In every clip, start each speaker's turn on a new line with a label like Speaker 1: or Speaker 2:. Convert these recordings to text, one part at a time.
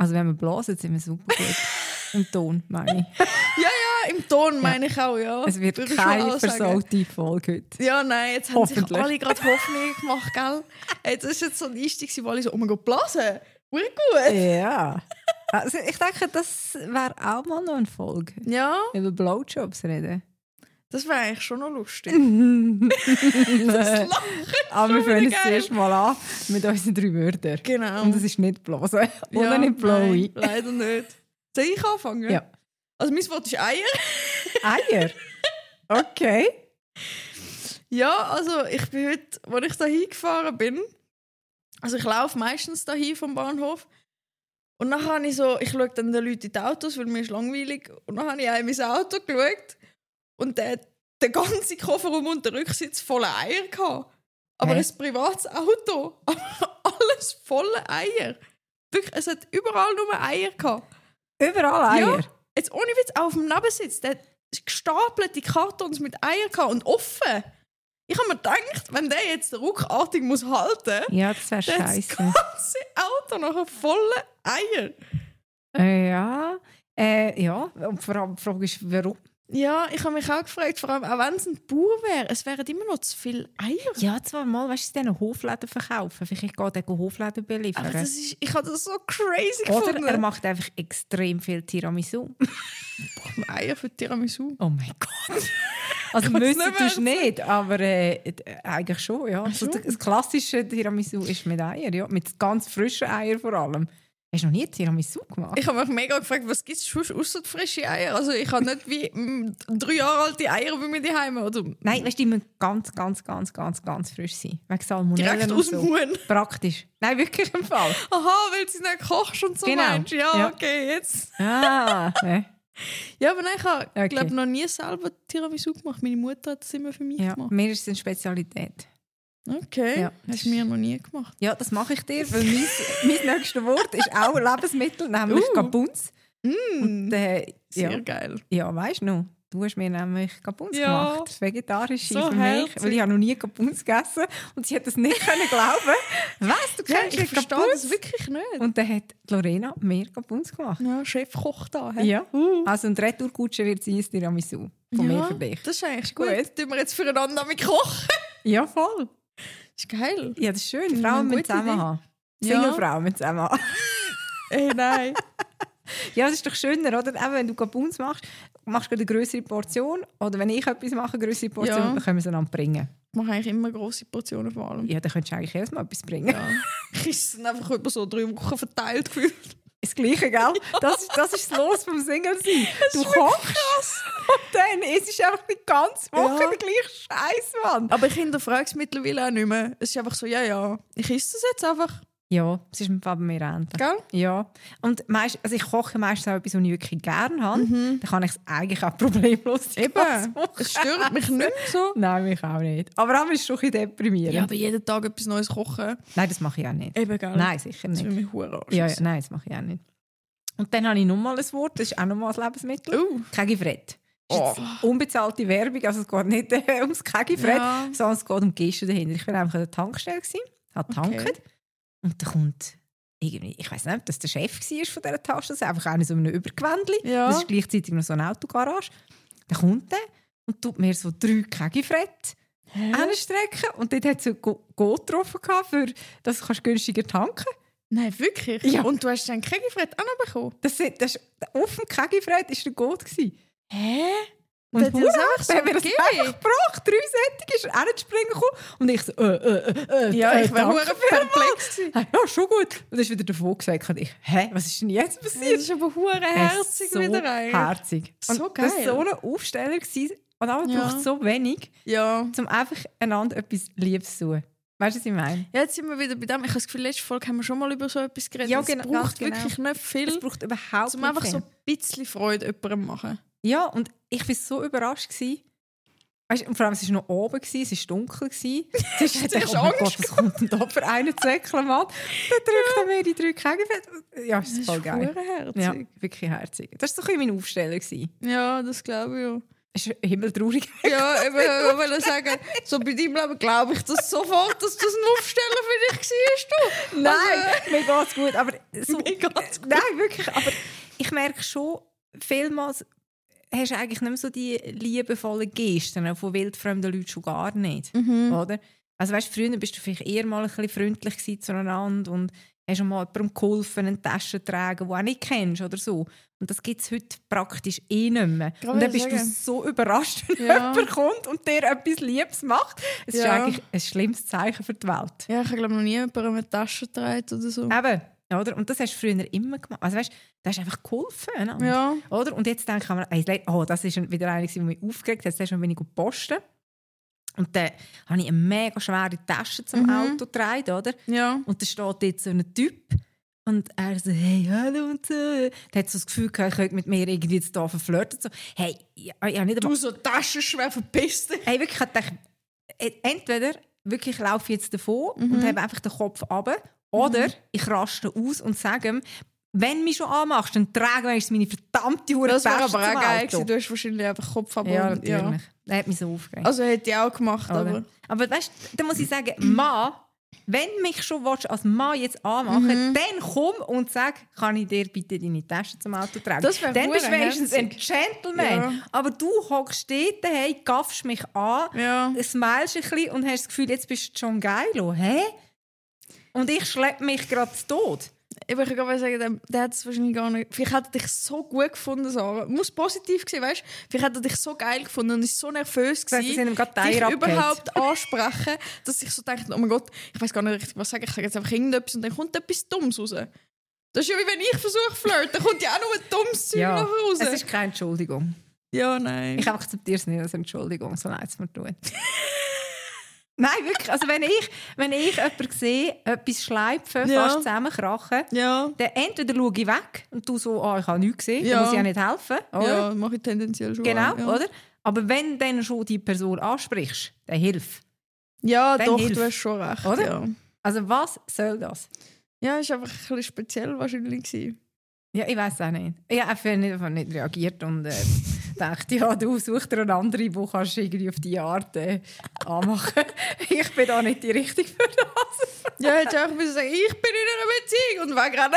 Speaker 1: Also wenn wir blasen, sind wir super gut. Im Ton, meine ich.
Speaker 2: Ja, im Ton meine ich auch, ja.
Speaker 1: Es wird
Speaker 2: Würde ich
Speaker 1: keine
Speaker 2: schon auch sagen.
Speaker 1: versaute Folge heute.
Speaker 2: Ja, nein, jetzt haben sich
Speaker 1: Hoffentlich.
Speaker 2: alle gerade Hoffnung gemacht, gell? Hey, das war jetzt so ein Einstieg, wo alle so, oh mein Gott, blasen. Gut.
Speaker 1: Ja. Also ich denke, das wäre auch mal noch eine Folge.
Speaker 2: Ja,
Speaker 1: Über Blowjobs reden.
Speaker 2: das wäre eigentlich schon noch lustig.
Speaker 1: das Aber wir fangen
Speaker 2: wieder
Speaker 1: jetzt
Speaker 2: geil.
Speaker 1: zuerst mal an mit unseren 3 Wörtern.
Speaker 2: Genau.
Speaker 1: Und es ist nicht blasen. Oder nicht blowy.
Speaker 2: Nein, leider nicht. Soll ich anfangen?
Speaker 1: Ja.
Speaker 2: Also mein Wort ist Eier.
Speaker 1: Eier? Okay.
Speaker 2: Ja, also ich bin heute, als ich da hingefahren bin, also ich laufe meistens dahin vom Bahnhof und dann habe ich so, ich schaue dann den Leuten in die Autos, weil mir ist langweilig, und dann habe ich in mein Auto geschaut und der ganze Kofferraum und der Rücksitz voller Eier gehabt. Aber
Speaker 1: Hä?
Speaker 2: ein privates Auto, aber alles voller Eier. Wirklich, es hat überall nur Eier gehabt.
Speaker 1: Überall Eier?
Speaker 2: Ja, jetzt ohne Witz, auch auf dem Nebensitz, der hat gestapelte Kartons mit Eiern gehabt und offen. Ich habe mir gedacht, wenn der jetzt ruckartig muss halten,
Speaker 1: Ja, das wäre
Speaker 2: dann hat das
Speaker 1: scheiße.
Speaker 2: ganze Auto nachher voller Eier.
Speaker 1: Ja. Ja. Und vor allem die Frage ist, warum?
Speaker 2: Ja, ich habe mich auch gefragt, vor allem auch wenn es ein Bauer wäre, es wären immer noch zu viele Eier.
Speaker 1: Ja, zwar mal, weißt du, diesen Hofläden verkaufen. Vielleicht geht er Hofläden beliefern.
Speaker 2: Aber ich habe das so crazy
Speaker 1: Oder
Speaker 2: gefunden.
Speaker 1: er macht einfach extrem viel Tiramisu.
Speaker 2: Eier für Tiramisu.
Speaker 1: Oh mein Gott. Also
Speaker 2: Kann's
Speaker 1: müssen
Speaker 2: nicht
Speaker 1: tust du
Speaker 2: mehr
Speaker 1: nicht, aber eigentlich schon, ja.
Speaker 2: Ach so.
Speaker 1: Also, das klassische Tiramisu ist mit Eier, ja. Mit ganz frischen Eiern vor allem. Hast du noch nie Tiramisu gemacht?
Speaker 2: Ich habe mich mega gefragt, was gibt es sonst ausser frische Eier? Also ich habe nicht wie 3 Jahre alte Eier bei mir daheim oder
Speaker 1: Nein, weißt du, die müssen ganz frisch sein. Wegen Salmonellen
Speaker 2: direkt
Speaker 1: und
Speaker 2: aus
Speaker 1: so.
Speaker 2: dem Huhn.
Speaker 1: Praktisch. Nein, wirklich im Fall.
Speaker 2: Aha, weil sie nicht kochst und so
Speaker 1: Genau.
Speaker 2: meinst. Ja,
Speaker 1: Ja.
Speaker 2: okay, jetzt.
Speaker 1: Ah,
Speaker 2: Ja, aber nein, ich habe
Speaker 1: Okay.
Speaker 2: glaube noch nie selber Tiramisu gemacht. Meine Mutter hat das immer für mich
Speaker 1: ja.
Speaker 2: gemacht.
Speaker 1: Mir ist es eine Spezialität.
Speaker 2: Okay,
Speaker 1: Ja.
Speaker 2: hast du mir noch nie gemacht.
Speaker 1: Ja, das mache ich dir, weil mein nächstes Wort ist auch ein Lebensmittel, nämlich Gabuns. Und,
Speaker 2: Sehr
Speaker 1: ja.
Speaker 2: geil.
Speaker 1: Ja, weißt du noch? Du hast mir nämlich Gabuns
Speaker 2: Ja.
Speaker 1: gemacht. Das Vegetarische
Speaker 2: So
Speaker 1: für mich.
Speaker 2: herzig.
Speaker 1: Weil ich habe noch nie Gabuns gegessen und sie hat das nicht können glauben. Was? Du
Speaker 2: Ja,
Speaker 1: kennst
Speaker 2: ich verstehe
Speaker 1: Gabuns?
Speaker 2: das wirklich nicht.
Speaker 1: Und dann hat Lorena mir Gabuns gemacht.
Speaker 2: Ja, Chefkoch da. He?
Speaker 1: Ja. Also ein Retourkutsche wird sein, ein Tiramisu. Von mir für dich.
Speaker 2: Das ist eigentlich
Speaker 1: Gut.
Speaker 2: gut. Tun wir jetzt füreinander mit kochen.
Speaker 1: Ja, voll.
Speaker 2: Das ist geil.
Speaker 1: Ja, das ist schön.
Speaker 2: Das ist
Speaker 1: Frauen
Speaker 2: eine
Speaker 1: müssen
Speaker 2: gute
Speaker 1: zusammen
Speaker 2: Idee.
Speaker 1: haben.
Speaker 2: Ja.
Speaker 1: Single-Frauen müssen zusammen haben.
Speaker 2: Ey, nein.
Speaker 1: Ja, das ist doch schöner, oder? Eben, wenn du Gabuns machst du eine größere Portion. Oder wenn ich etwas mache, eine größere Portion,
Speaker 2: Ja.
Speaker 1: dann können wir es einander bringen.
Speaker 2: Ich mache eigentlich immer grosse Portionen vor allem.
Speaker 1: Ja, dann könntest du eigentlich erst mal etwas bringen.
Speaker 2: Ja. Ich esse es einfach über so 3 Wochen verteilt gefühlt.
Speaker 1: Das Gleiche, gell? Das ist das Los vom Single-Sein. Du
Speaker 2: ist wirklich
Speaker 1: kochst und dann isst du einfach die ganze Woche
Speaker 2: Ja.
Speaker 1: den gleichen Scheiß, Mann.
Speaker 2: Aber ich hinterfrage es mittlerweile auch nicht mehr. Es ist einfach so, ja, ich esse das jetzt einfach.
Speaker 1: Ja, es ist im Fall bei mir ähnlich.
Speaker 2: Gell?
Speaker 1: Ja. Und also ich koche meistens auch etwas, was ich wirklich gerne habe. Dann kann ich es eigentlich auch problemlos die ganze
Speaker 2: Eben.
Speaker 1: Woche
Speaker 2: Es stört mich nicht mehr so.
Speaker 1: Nein, mich auch nicht. Aber auch ist es schon ein bisschen deprimierend.
Speaker 2: Ja, aber jeden Tag etwas Neues kochen.
Speaker 1: Nein, das mache ich auch nicht.
Speaker 2: Eben, gell?
Speaker 1: Nein, sicher
Speaker 2: Das
Speaker 1: nicht.
Speaker 2: will mich verdammt
Speaker 1: Ja,
Speaker 2: anschissen.
Speaker 1: nein, das mache ich auch nicht. Und dann habe ich nochmal ein Wort, das ist auch nochmal ein Lebensmittel. Kegifred. Das ist jetzt unbezahlte Werbung, also es geht nicht ums Kegifred,
Speaker 2: Ja.
Speaker 1: sondern es geht um die Geste dahinter. Ich war einfach an der Tankstelle, habe getankt und da kommt irgendwie, ich weiß nicht, ob das der Chef war von dieser Tankstelle, einfach auch in so einem Übergewändchen.
Speaker 2: Ja.
Speaker 1: Das ist gleichzeitig noch so eine Autogarage. Dann kommt der und tut mir so 3 Kegifred anstrecken und dort hat es ein Go getroffen, für das kannst du günstiger tanken.
Speaker 2: Nein, wirklich?
Speaker 1: Ja.
Speaker 2: Und du hast dann Kegifred auch noch bekommen?
Speaker 1: Das auf dem Kegifred war der Gott.
Speaker 2: Hä?
Speaker 1: Und
Speaker 2: Der hat dir das
Speaker 1: Hurra,
Speaker 2: einfach so
Speaker 1: der hat mir das
Speaker 2: gegeben?
Speaker 1: einfach gebracht. 3 Sättige ist er springen gekommen. Und ich so,
Speaker 2: Ja, ich wäre
Speaker 1: danke
Speaker 2: verdammt
Speaker 1: vielmals.
Speaker 2: perplex gewesen.
Speaker 1: Ja, schon gut. Und dann ist wieder davon gesagt. Und ich, hä, was ist denn jetzt
Speaker 2: Das
Speaker 1: passiert?
Speaker 2: ist aber verdammt herzig
Speaker 1: so
Speaker 2: wieder eigentlich.
Speaker 1: herzig. Und
Speaker 2: So
Speaker 1: das war
Speaker 2: geil.
Speaker 1: so ein Aufsteller gewesen. Und aber
Speaker 2: Ja.
Speaker 1: braucht so wenig,
Speaker 2: Ja.
Speaker 1: um einfach einander etwas Liebes zu tun. Weißt du, was ich meine?
Speaker 2: Ja, jetzt sind wir wieder bei dem. Ich habe das Gefühl, letzte Folge haben wir schon mal über so etwas geredet.
Speaker 1: Ja,
Speaker 2: Es
Speaker 1: genau,
Speaker 2: braucht
Speaker 1: ganz
Speaker 2: wirklich nicht viel,
Speaker 1: Es braucht überhaupt
Speaker 2: um
Speaker 1: nicht
Speaker 2: einfach
Speaker 1: viel.
Speaker 2: so ein bisschen Freude jemandem machen.
Speaker 1: Ja, und ich war so überrascht. Weißt, und vor allem, es war noch oben, es war dunkel. Es ist
Speaker 2: hast
Speaker 1: oh mein Gott, was kommt denn da für einen Zäckchen, Mann? Dann drückt er mir die 3 Kegel. Ja, das ist voll geil.
Speaker 2: verdammt
Speaker 1: Ja,
Speaker 2: herzig.
Speaker 1: wirklich herzig. Das war so ein bisschen mein Aufsteller.
Speaker 2: Ja, das glaube ich auch.
Speaker 1: Das ist himmeltraurig.
Speaker 2: Ja, eben, ich wollte sagen, so bei deinem Leben glaube ich das sofort, dass das ein Aufsteller für dich warst, du.
Speaker 1: Nein, mir geht's gut. Aber so,
Speaker 2: Mir geht's gut.
Speaker 1: Nein, wirklich. Aber ich merke schon, vielmals hast du eigentlich nicht mehr so die liebevollen Gesten von wildfremden Leuten schon gar nicht. Oder? Also weißt, früher bist du vielleicht eher mal ein bisschen freundlich gewesen zueinander und hast schon mal jemandem geholfen, eine Tasche zu tragen, die du auch nicht kennst oder so. Und das gibt es heute praktisch eh nicht mehr. Und dann bist du so überrascht, wenn jemand kommt und dir etwas Liebes macht. Es ist eigentlich ein schlimmes Zeichen für die Welt.
Speaker 2: Ja, ich habe glaube noch nie jemandem eine Tasche getragen oder so.
Speaker 1: Eben, oder? Und das hast du früher immer gemacht. Also weißt, du hast einfach geholfen.
Speaker 2: Ja.
Speaker 1: Oder? Und jetzt denke ich mir, das ist wieder eine, die mich aufgeregt hat. Jetzt bin ich posten. Und dann habe ich eine mega schwere Tasche zum Auto getragen, oder?
Speaker 2: Ja.
Speaker 1: Und da steht jetzt so ein Typ und er so, hey, hallo und so. Der hat so das Gefühl gehabt, er könnte mit mir irgendwie jetzt hier verflirten. So, hey, ich habe nicht
Speaker 2: Du so taschenschwer verpisst dich.
Speaker 1: Hey, wirklich, ich dachte, entweder wirklich laufe ich jetzt davon und habe einfach den Kopf runter, oder ich raste aus und sage ihm, wenn du mich schon anmachst, dann trage ich meine verdammte Hure
Speaker 2: Das wäre
Speaker 1: Tasche
Speaker 2: aber auch
Speaker 1: zum
Speaker 2: geil
Speaker 1: Auto.
Speaker 2: gewesen. Du hast wahrscheinlich einfach Kopf ab.
Speaker 1: Ja, natürlich. Der hat mich so aufgeregt.
Speaker 2: Also hätte ich auch gemacht,
Speaker 1: aber weißt du, da muss ich sagen, Mann, wenn du mich schon als Mann jetzt anmachen, dann komm und sag, kann ich dir bitte deine Tasche zum Auto tragen.
Speaker 2: Das wäre
Speaker 1: dann bist du wenigstens ein
Speaker 2: herzig.
Speaker 1: Gentleman.
Speaker 2: Ja.
Speaker 1: Aber du hockst dort, hey, gaffst mich an, smilest ein bisschen und hast das Gefühl, jetzt bist du schon geil. Hä? Und ich schleppe mich gerade zu Tod.
Speaker 2: Ich würde gerade sagen, der hat es wahrscheinlich gar nicht. Vielleicht hat er dich so gut gefunden, Sarah. Muss positiv gewesen, weißt du? Vielleicht hat er dich so geil gefunden und ist so nervös gewesen, dich überhaupt ansprechen, dass ich so dachte, oh mein Gott, ich weiß gar nicht richtig, was sagen. Ich sage jetzt einfach irgendetwas und dann kommt etwas Dummes raus. Das ist ja wie wenn ich versuche flirten, dann kommt ja auch nur ein dummes Zeug nachher raus.
Speaker 1: Es ist keine Entschuldigung.
Speaker 2: Ja, nein.
Speaker 1: Ich akzeptiere es nicht als Entschuldigung, so leid es mir tut. Nein, wirklich. Also wenn ich jemanden sehe, etwas schleifen, fast zusammenkrachen, dann entweder schaue ich weg und du so, ich habe nichts gesehen, dann muss ich ja nicht helfen. Oder?
Speaker 2: Ja, mache ich tendenziell schon.
Speaker 1: Genau,
Speaker 2: ja.
Speaker 1: oder? Aber wenn du dann schon die Person ansprichst, dann hilf.
Speaker 2: Ja,
Speaker 1: dann
Speaker 2: doch,
Speaker 1: hilf.
Speaker 2: du hast schon recht.
Speaker 1: Oder?
Speaker 2: Ja.
Speaker 1: Also was soll das?
Speaker 2: Ja, es war einfach ein bisschen speziell wahrscheinlich gewesen.
Speaker 1: Ja, ich weiß auch nicht. Ich habe einfach nicht reagiert und dachte, ja, du such dir eine andere, die kannst du irgendwie auf die Art anmachen. Ich bin da nicht die Richtige für das.
Speaker 2: Ja, hätte ich auch müssen sagen, ich bin in einer Beziehung und wegrennen.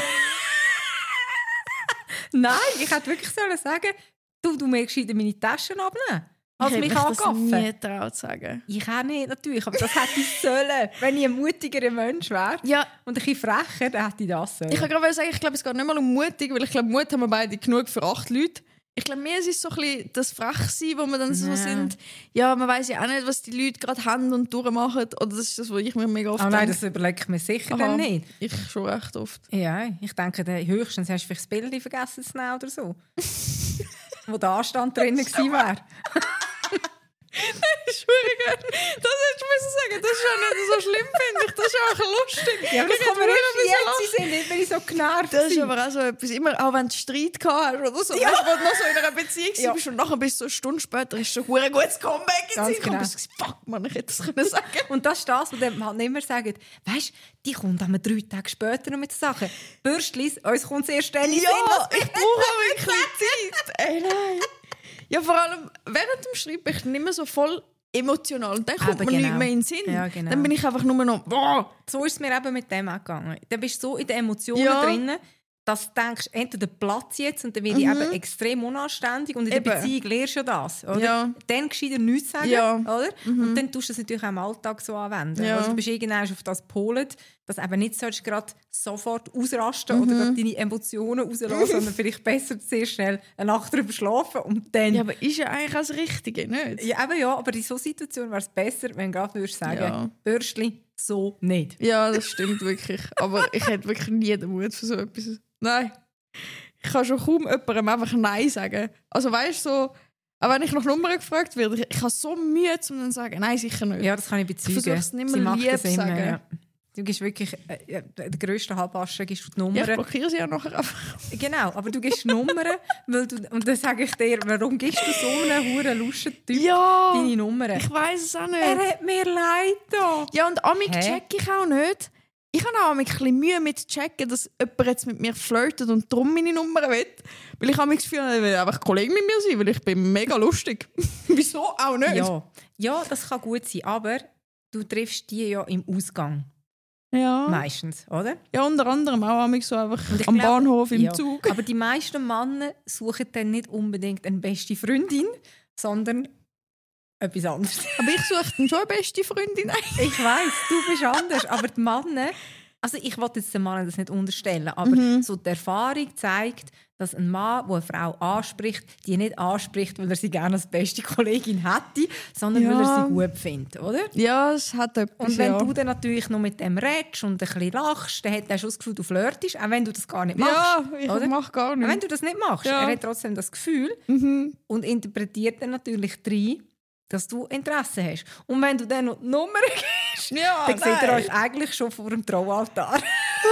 Speaker 1: Nein, ich hätte wirklich sagen, du mir gescheiter meine Taschen abnehmen. Als mich
Speaker 2: das
Speaker 1: angaffen.
Speaker 2: nie getraut zu sagen.
Speaker 1: Ich auch nicht, natürlich. Aber das hätte ich sollen. Wenn ich ein mutigerer Mensch wäre
Speaker 2: Ja.
Speaker 1: und ein bisschen frecher, dann hätte ich das sollen.
Speaker 2: Ich kann gerade sagen, ich glaube, es geht nicht mal um mutig, weil ich glaube, Mut haben wir beide genug für 8 Leute. Ich glaube, mir ist es so ein bisschen das Frechsein, wo wir dann so sind. Ja, man weiß ja auch nicht, was die Leute gerade haben und durchmachen. Oder das ist das, was ich mir mega oft
Speaker 1: nein,
Speaker 2: denke.
Speaker 1: das überlege ich mir sicher dann nicht.
Speaker 2: Ich schon recht oft.
Speaker 1: Ja, ich denke, höchstens hast du vielleicht das Bild vergessen zu nehmen oder so. Wo der Anstand drin wäre.
Speaker 2: Entschuldigung, das hättest du müssen sagen. Das ist ja nicht so schlimm, finde ich. Das ist auch lustig.
Speaker 1: Ja, aber das kann man nicht sind, nicht, wenn ich so genervt
Speaker 2: Das ist aber auch so etwas, immer, auch wenn du Streit gehabt hast oder so,
Speaker 1: Ja.
Speaker 2: weißt, wo du noch so in einer Beziehung bist und nachher bist du so eine Stunde später, ist so ein gutes Comeback
Speaker 1: Ganz
Speaker 2: gewesen.
Speaker 1: genau.
Speaker 2: Und du bist fuck, man, ich hätte das können sagen.
Speaker 1: Und das ist das, was dann halt nicht mehr sagen. Weißt du, die kommt dann 3 Tage später noch mit Sachen. Bürstlis, uns kommt es erst dann in den Sinn, was
Speaker 2: ich brauche wirklich Zeit. Ey, nein. Ja, vor allem während dem Schreiben bin ich nicht mehr so voll emotional. Und dann kommt mir nicht mehr in den Sinn.
Speaker 1: Ja, genau.
Speaker 2: Dann bin ich einfach nur noch... Boah.
Speaker 1: So ist es mir eben mit dem auch gegangen. Dann bist du so in den Emotionen
Speaker 2: Ja.
Speaker 1: drin, dass du denkst, entweder Platz jetzt und dann werde ich eben extrem unanständig und in der
Speaker 2: Eben.
Speaker 1: Beziehung lernst du ja das. Oder?
Speaker 2: Ja.
Speaker 1: Dann gescheiter nichts sagen.
Speaker 2: Ja.
Speaker 1: Oder? Und dann tust du das natürlich auch im Alltag so anwenden.
Speaker 2: Ja.
Speaker 1: Also du bist irgendwann auf das gepolt, dass du eben nicht gerade sofort ausrasten oder gerade deine Emotionen rauslassen, sondern vielleicht besser sehr schnell eine Nacht drüber schlafen und dann...
Speaker 2: Ja, aber ist ja eigentlich das Richtige, nicht?
Speaker 1: Ja, eben ja, aber in so Situationen wäre es besser, wenn du gerade sagen
Speaker 2: Ja.
Speaker 1: Bürstli, so nicht.
Speaker 2: Ja, das stimmt wirklich. Aber ich hätte wirklich nie den Mut für so etwas. Nein. Ich kann schon kaum jemandem einfach Nein sagen. Also weißt du, so, auch wenn ich nach Nummern gefragt werde, ich habe so Mühe, um dann zu sagen, nein, sicher nicht.
Speaker 1: Ja, das kann ich bezeugen.
Speaker 2: Ich versuche es nicht
Speaker 1: Sie
Speaker 2: mehr
Speaker 1: macht
Speaker 2: lieb
Speaker 1: das
Speaker 2: zu
Speaker 1: immer,
Speaker 2: sagen.
Speaker 1: ja. Du gibst wirklich den grössten Halbaschen, gibst du die Nummern.
Speaker 2: Ja, ich blockiere sie ja nachher einfach.
Speaker 1: Genau, aber du gibst die Nummern, und dann sage ich dir, warum gibst du so einen huren Luschen-Typ
Speaker 2: Ja,
Speaker 1: deine Nummern?
Speaker 2: ich weiss es auch nicht.
Speaker 1: Er hat mir leid da.
Speaker 2: Ja, und amig check ich auch nicht. Ich habe auch ein bisschen Mühe mit zu checken, dass jemand jetzt mit mir flirtet und darum meine Nummer will. Weil ich habe das Gefühl, er will einfach Kollege mit mir sein, weil ich bin mega lustig. Wieso auch nicht?
Speaker 1: Ja, das kann gut sein, aber du triffst die ja im Ausgang.
Speaker 2: Ja.
Speaker 1: Meistens, oder?
Speaker 2: Ja, unter anderem auch so einfach am Bahnhof im Zug.
Speaker 1: Aber die meisten Männer suchen dann nicht unbedingt eine beste Freundin, sondern etwas anderes.
Speaker 2: Aber ich suche dann schon eine beste Freundin.
Speaker 1: Ich weiss, du bist anders, aber die Männer, also ich will jetzt den Männern das nicht unterstellen, aber so die Erfahrung zeigt, dass ein Mann, der eine Frau anspricht, die nicht anspricht, weil er sie gerne als beste Kollegin hätte, sondern weil er sie gut findet, oder?
Speaker 2: Ja, es hat etwas.
Speaker 1: Und wenn du dann natürlich noch mit dem redest und ein bisschen lachst, dann hat er schon das Gefühl, du flirtest, auch wenn du das gar nicht machst.
Speaker 2: Ja, ich mache gar nicht.
Speaker 1: Auch wenn du das nicht machst, er hat trotzdem das Gefühl und interpretiert dann natürlich rein, dass du Interesse hast. Und wenn du dann noch die Nummer gibst, dann seht ihr euch eigentlich schon vor dem Traualtar.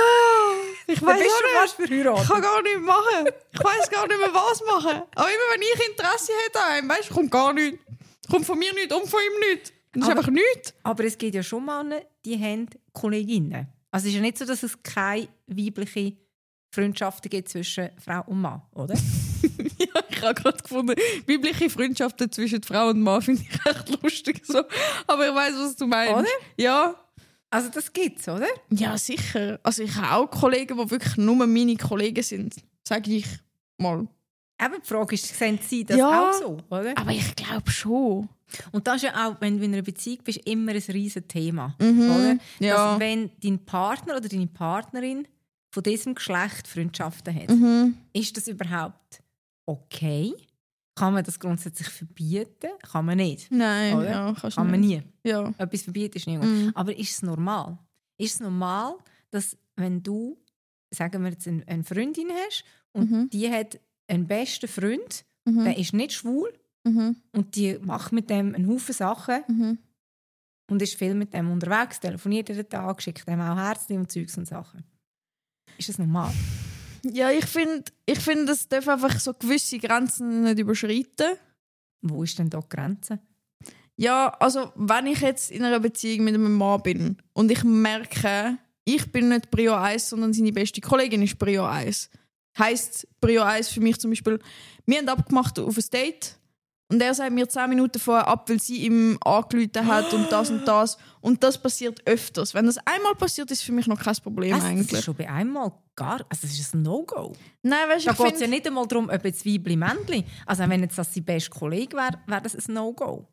Speaker 2: Ich weiss
Speaker 1: bist du fast verheiratet.
Speaker 2: Ich kann gar nichts machen. Ich weiss gar nicht mehr, was machen. Aber immer wenn ich Interesse hätte an einem, weißt, kommt gar nichts. Kommt von mir nichts und von ihm nichts. Das ist einfach nichts.
Speaker 1: Aber es gibt ja schon Männer, die haben Kolleginnen. Also es ist ja nicht so, dass es keine weibliche Freundschaften gibt zwischen Frau und Mann, oder?
Speaker 2: Ja, ich habe gerade gefunden, weibliche Freundschaften zwischen Frau und Mann finde ich echt lustig. So. Aber ich weiss, was du meinst.
Speaker 1: Oder?
Speaker 2: Ja.
Speaker 1: Also das gibt's, oder?
Speaker 2: Ja, sicher. Also ich habe auch Kollegen, die wirklich nur meine Kollegen sind. Sage ich mal.
Speaker 1: Eben, die Frage ist, sehen Sie das auch so, oder?
Speaker 2: Aber ich glaube schon.
Speaker 1: Und das ist ja auch, wenn du in einer Beziehung bist, immer ein riesen Thema. Oder?
Speaker 2: Ja.
Speaker 1: Dass, wenn dein Partner oder deine Partnerin von diesem Geschlecht Freundschaften hat, ist das überhaupt okay? Kann man das grundsätzlich verbieten? Kann man nicht.
Speaker 2: Nein,
Speaker 1: oder?
Speaker 2: Ja,
Speaker 1: kann man nie.
Speaker 2: Ja.
Speaker 1: Etwas verbieten ist nicht gut. Aber ist es normal? Ist es normal, dass wenn du, sagen wir jetzt, eine Freundin hast und die hat einen besten Freund, der ist nicht schwul und die macht mit dem einen Haufen Sachen und ist viel mit dem unterwegs, telefoniert jeden Tag, schickt dem auch Herzchen und Zeugs und Sachen. Ist das normal?
Speaker 2: Ja, ich find, das darf einfach so gewisse Grenzen nicht überschreiten.
Speaker 1: Wo ist denn da die Grenze?
Speaker 2: Ja, also wenn ich jetzt in einer Beziehung mit einem Mann bin und ich merke, ich bin nicht Prio 1, sondern seine beste Kollegin ist Prio 1. Heisst Prio 1 für mich zum Beispiel, wir haben abgemacht auf ein Date und er sagt mir 10 Minuten vorher ab, weil sie ihm angerufen hat und das und das. Und das passiert öfters. Wenn das einmal passiert, ist für mich noch kein Problem eigentlich.
Speaker 1: Das ist schon bei einmal also das ist ein No-Go.
Speaker 2: Nein, weißt,
Speaker 1: da geht es ja nicht einmal darum, ob jetzt Weibli, Männli. Also wenn jetzt das sein bester Kollege wäre, wäre das ein No-Go.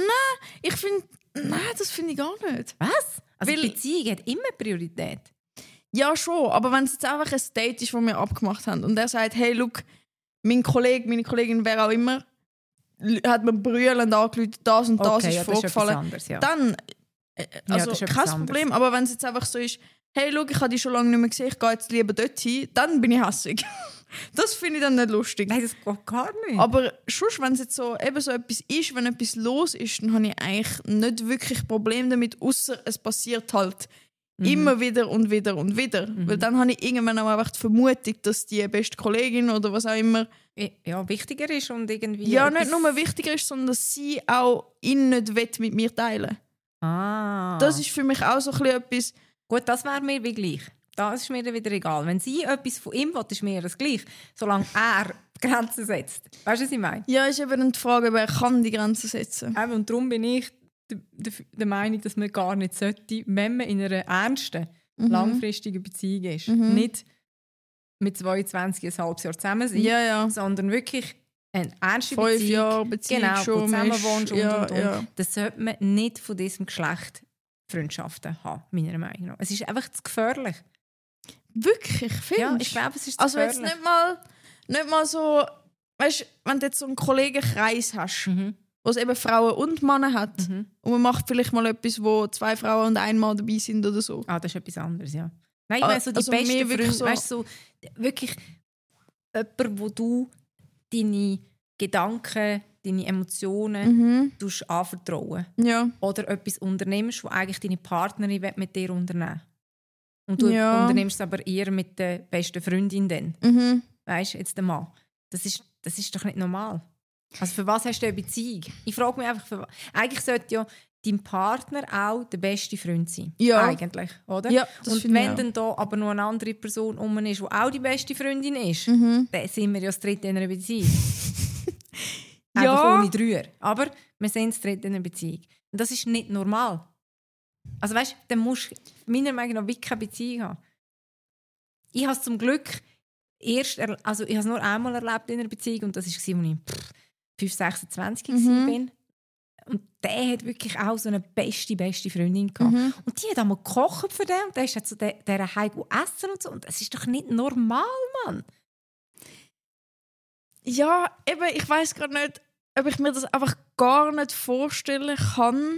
Speaker 2: Nein, das finde ich gar nicht.
Speaker 1: Was? Also die Beziehung hat immer Priorität.
Speaker 2: Ja, schon. Aber wenn es jetzt einfach ein Date ist, das wir abgemacht haben und er sagt, hey, look, mein Kollege, meine Kollegin, wer auch immer, hat mir brüllend angerufen, das und das ist vorgefallen. Das ist anderes, dann, also das ist kein Problem. Aber wenn es jetzt einfach so ist, hey, schau, ich habe dich schon lange nicht mehr gesehen, ich gehe jetzt lieber dort hin, dann bin ich hässig. Das finde ich dann nicht lustig.
Speaker 1: Nein, das geht gar nicht.
Speaker 2: Aber sonst, wenn es jetzt so, eben so etwas ist, wenn etwas los ist, dann habe ich eigentlich nicht wirklich Probleme damit, außer es passiert halt immer wieder und wieder und wieder. Weil dann habe ich irgendwann auch einfach die Vermutung, dass die beste Kollegin oder was auch immer
Speaker 1: wichtiger ist und irgendwie...
Speaker 2: Ja, nicht nur wichtiger ist, sondern dass sie auch ihn nicht mit mir teilen will. Das ist für mich auch so ein bisschen etwas...
Speaker 1: Gut, das wäre mir wie gleich. Das ist mir dann wieder egal. Wenn sie etwas von ihm will, ist mir das gleich. Solange er Grenzen setzt. Weißt du, was ich meine?
Speaker 2: Ja, ist eben die Frage, wer kann die Grenzen setzen.
Speaker 1: Und darum bin ich der Meinung, dass man gar nicht sollte, wenn man in einer ernsten, langfristigen Beziehung ist, nicht mit 22 ein halbes Jahr zusammen sein, sondern wirklich eine ernste 5
Speaker 2: Jahre Beziehung schon
Speaker 1: zusammen wohnst und. Das sollte man nicht von diesem Geschlecht Freundschaften haben, meiner Meinung nach. Es ist einfach zu gefährlich.
Speaker 2: Wirklich? Findest du?
Speaker 1: Ja, ich glaube, es ist zu gefährlich.
Speaker 2: Also jetzt nicht mal so, weißt, wenn du jetzt so einen Kollegenkreis hast, wo es eben Frauen und Männer hat und man macht vielleicht mal etwas, wo 2 Frauen und ein Mann dabei sind oder so.
Speaker 1: Das ist etwas anderes, ja. Nein, ich meine so die besten Freunde, so, weißt, so wirklich jemand, wo du deine Gedanken, deine Emotionen anvertrauen.
Speaker 2: Ja.
Speaker 1: Oder etwas unternimmst, was eigentlich deine Partnerin mit dir unternehmen will. Und du unternimmst es aber eher mit der besten Freundin dann. Weißt du, jetzt der Mann. Das ist doch nicht normal. Also für was hast du eine Beziehung? Ich frage mich einfach, eigentlich sollte ja dein Partner auch der beste Freund sein.
Speaker 2: Ja.
Speaker 1: Eigentlich, oder?
Speaker 2: Ja, das
Speaker 1: und
Speaker 2: finde ich
Speaker 1: wenn
Speaker 2: auch.
Speaker 1: dann da aber noch eine andere Person ist, die auch die beste Freundin ist, dann sind wir ja das Dritte in einer Beziehung. Einfach
Speaker 2: Ja.
Speaker 1: ohne Dreier. Aber wir sind das Dritte in einer Beziehung. Und das ist nicht normal. Also weißt du, dann musst du meiner Meinung nach wirklich keine Beziehung haben. Ich habe es zum Glück ich habe es nur einmal erlebt in einer Beziehung und das war, als ich 5, 26 war. Und der hat wirklich auch so eine beste Freundin gehabt. Und die hat einmal gekocht für den und der ist zu dieser Heim essen und so. Und das ist doch nicht normal, Mann.
Speaker 2: Ja, eben, ich weiss gerade nicht, ob ich mir das einfach gar nicht vorstellen kann.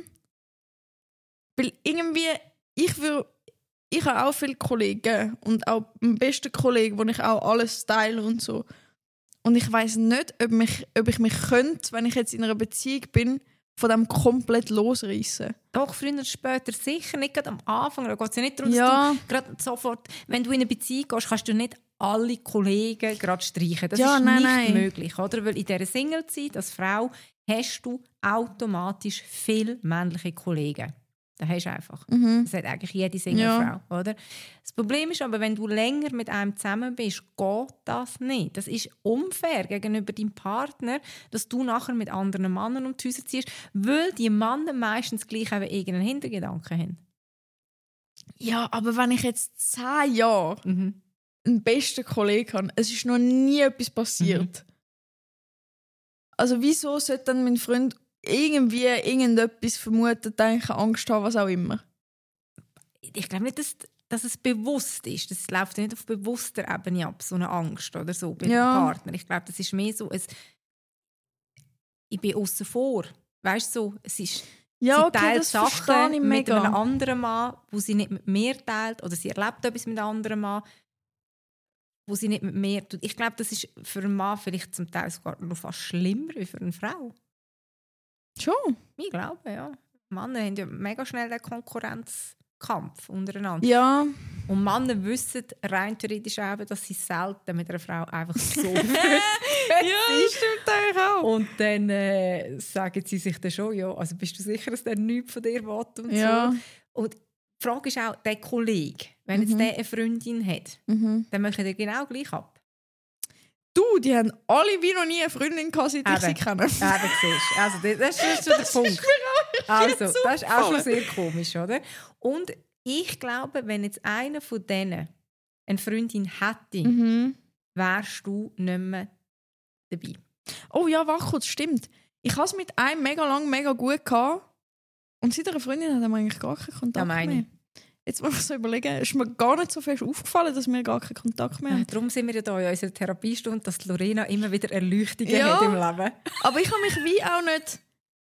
Speaker 2: Weil irgendwie, ich habe auch viele Kollegen und auch meinen besten Kollegen, wo ich auch alles teile und so. Und ich weiss nicht, ob ich mich könnte, wenn ich jetzt in einer Beziehung bin, von dem komplett losreißen.
Speaker 1: Doch, früher oder später sicher, nicht gerade am Anfang. Da geht es ja nicht darum,
Speaker 2: Ja.
Speaker 1: dass du gerade sofort, wenn du in eine Beziehung gehst, kannst du nicht alle Kollegen gerade streichen. Das
Speaker 2: Ja,
Speaker 1: ist
Speaker 2: nein.
Speaker 1: nicht möglich. Oder? Weil in dieser Single-Zeit als Frau hast du automatisch viele männliche Kollegen. Das hast du einfach. Das hat eigentlich jede Single-Frau. Oder? Das Problem ist aber, wenn du länger mit einem zusammen bist, geht das nicht. Das ist unfair gegenüber deinem Partner, dass du nachher mit anderen Männern um die Häuser ziehst, weil die Männer meistens gleich eben irgendeinen Hintergedanken haben.
Speaker 2: Ja, aber wenn ich jetzt 10 Jahre einen besten Kollegen habe, es ist noch nie etwas passiert. Also wieso sollte dann mein Freund irgendwie irgendetwas vermuten, denken, Angst haben, was auch immer?
Speaker 1: Ich glaube nicht, dass es bewusst ist. Das läuft nicht auf bewusster Ebene ab, so eine Angst oder so bei dem Partner. Ich glaube, das ist mehr so ich bin aussen vor. Weißt du, so, es ist,
Speaker 2: ja,
Speaker 1: sie
Speaker 2: okay,
Speaker 1: teilt
Speaker 2: das
Speaker 1: Sachen
Speaker 2: verstehe ich
Speaker 1: mit
Speaker 2: mega.
Speaker 1: einem anderen Mann, wo sie nicht mit mir teilt, oder sie erlebt etwas mit einem anderen Mann, wo sie nicht mit mir tut. Ich glaube, das ist für einen Mann vielleicht zum Teil sogar noch fast schlimmer wie für eine Frau.
Speaker 2: Schon?
Speaker 1: Ich glaube, ja. Männer haben ja mega schnell den Konkurrenzkampf untereinander.
Speaker 2: Ja.
Speaker 1: Und Männer wissen rein theoretisch eben, dass sie selten mit einer Frau einfach so ja,
Speaker 2: das stimmt eigentlich auch.
Speaker 1: Und dann sagen sie sich dann schon, ja, also bist du sicher, dass der nichts von dir will und
Speaker 2: Ja.
Speaker 1: so. Und die Frage ist auch, der Kollege, wenn jetzt der eine Freundin hat, dann machen die genau gleich ab.
Speaker 2: Du, die haben alle wie noch nie eine Freundin gehabt, seit ich sie kenne.
Speaker 1: Eben, siehst du. Also, das ist schon der Punkt. Also, das ist auch schon sehr komisch, oder? Und ich glaube, wenn jetzt einer von denen eine Freundin hätte, wärst du nicht mehr dabei.
Speaker 2: Oh ja, wach kurz, stimmt. Ich hatte es mit einem mega gut gehabt. Und seit einer Freundin hat er eigentlich gar keinen Kontakt mehr. Jetzt muss ich so überlegen, ist mir gar nicht so fest aufgefallen, dass wir gar keinen Kontakt mehr haben.
Speaker 1: Darum sind wir ja hier in unserer Therapiestunde, dass Lorena immer wieder Erleuchtungen hat im Leben.
Speaker 2: Aber ich habe mich wie auch nicht...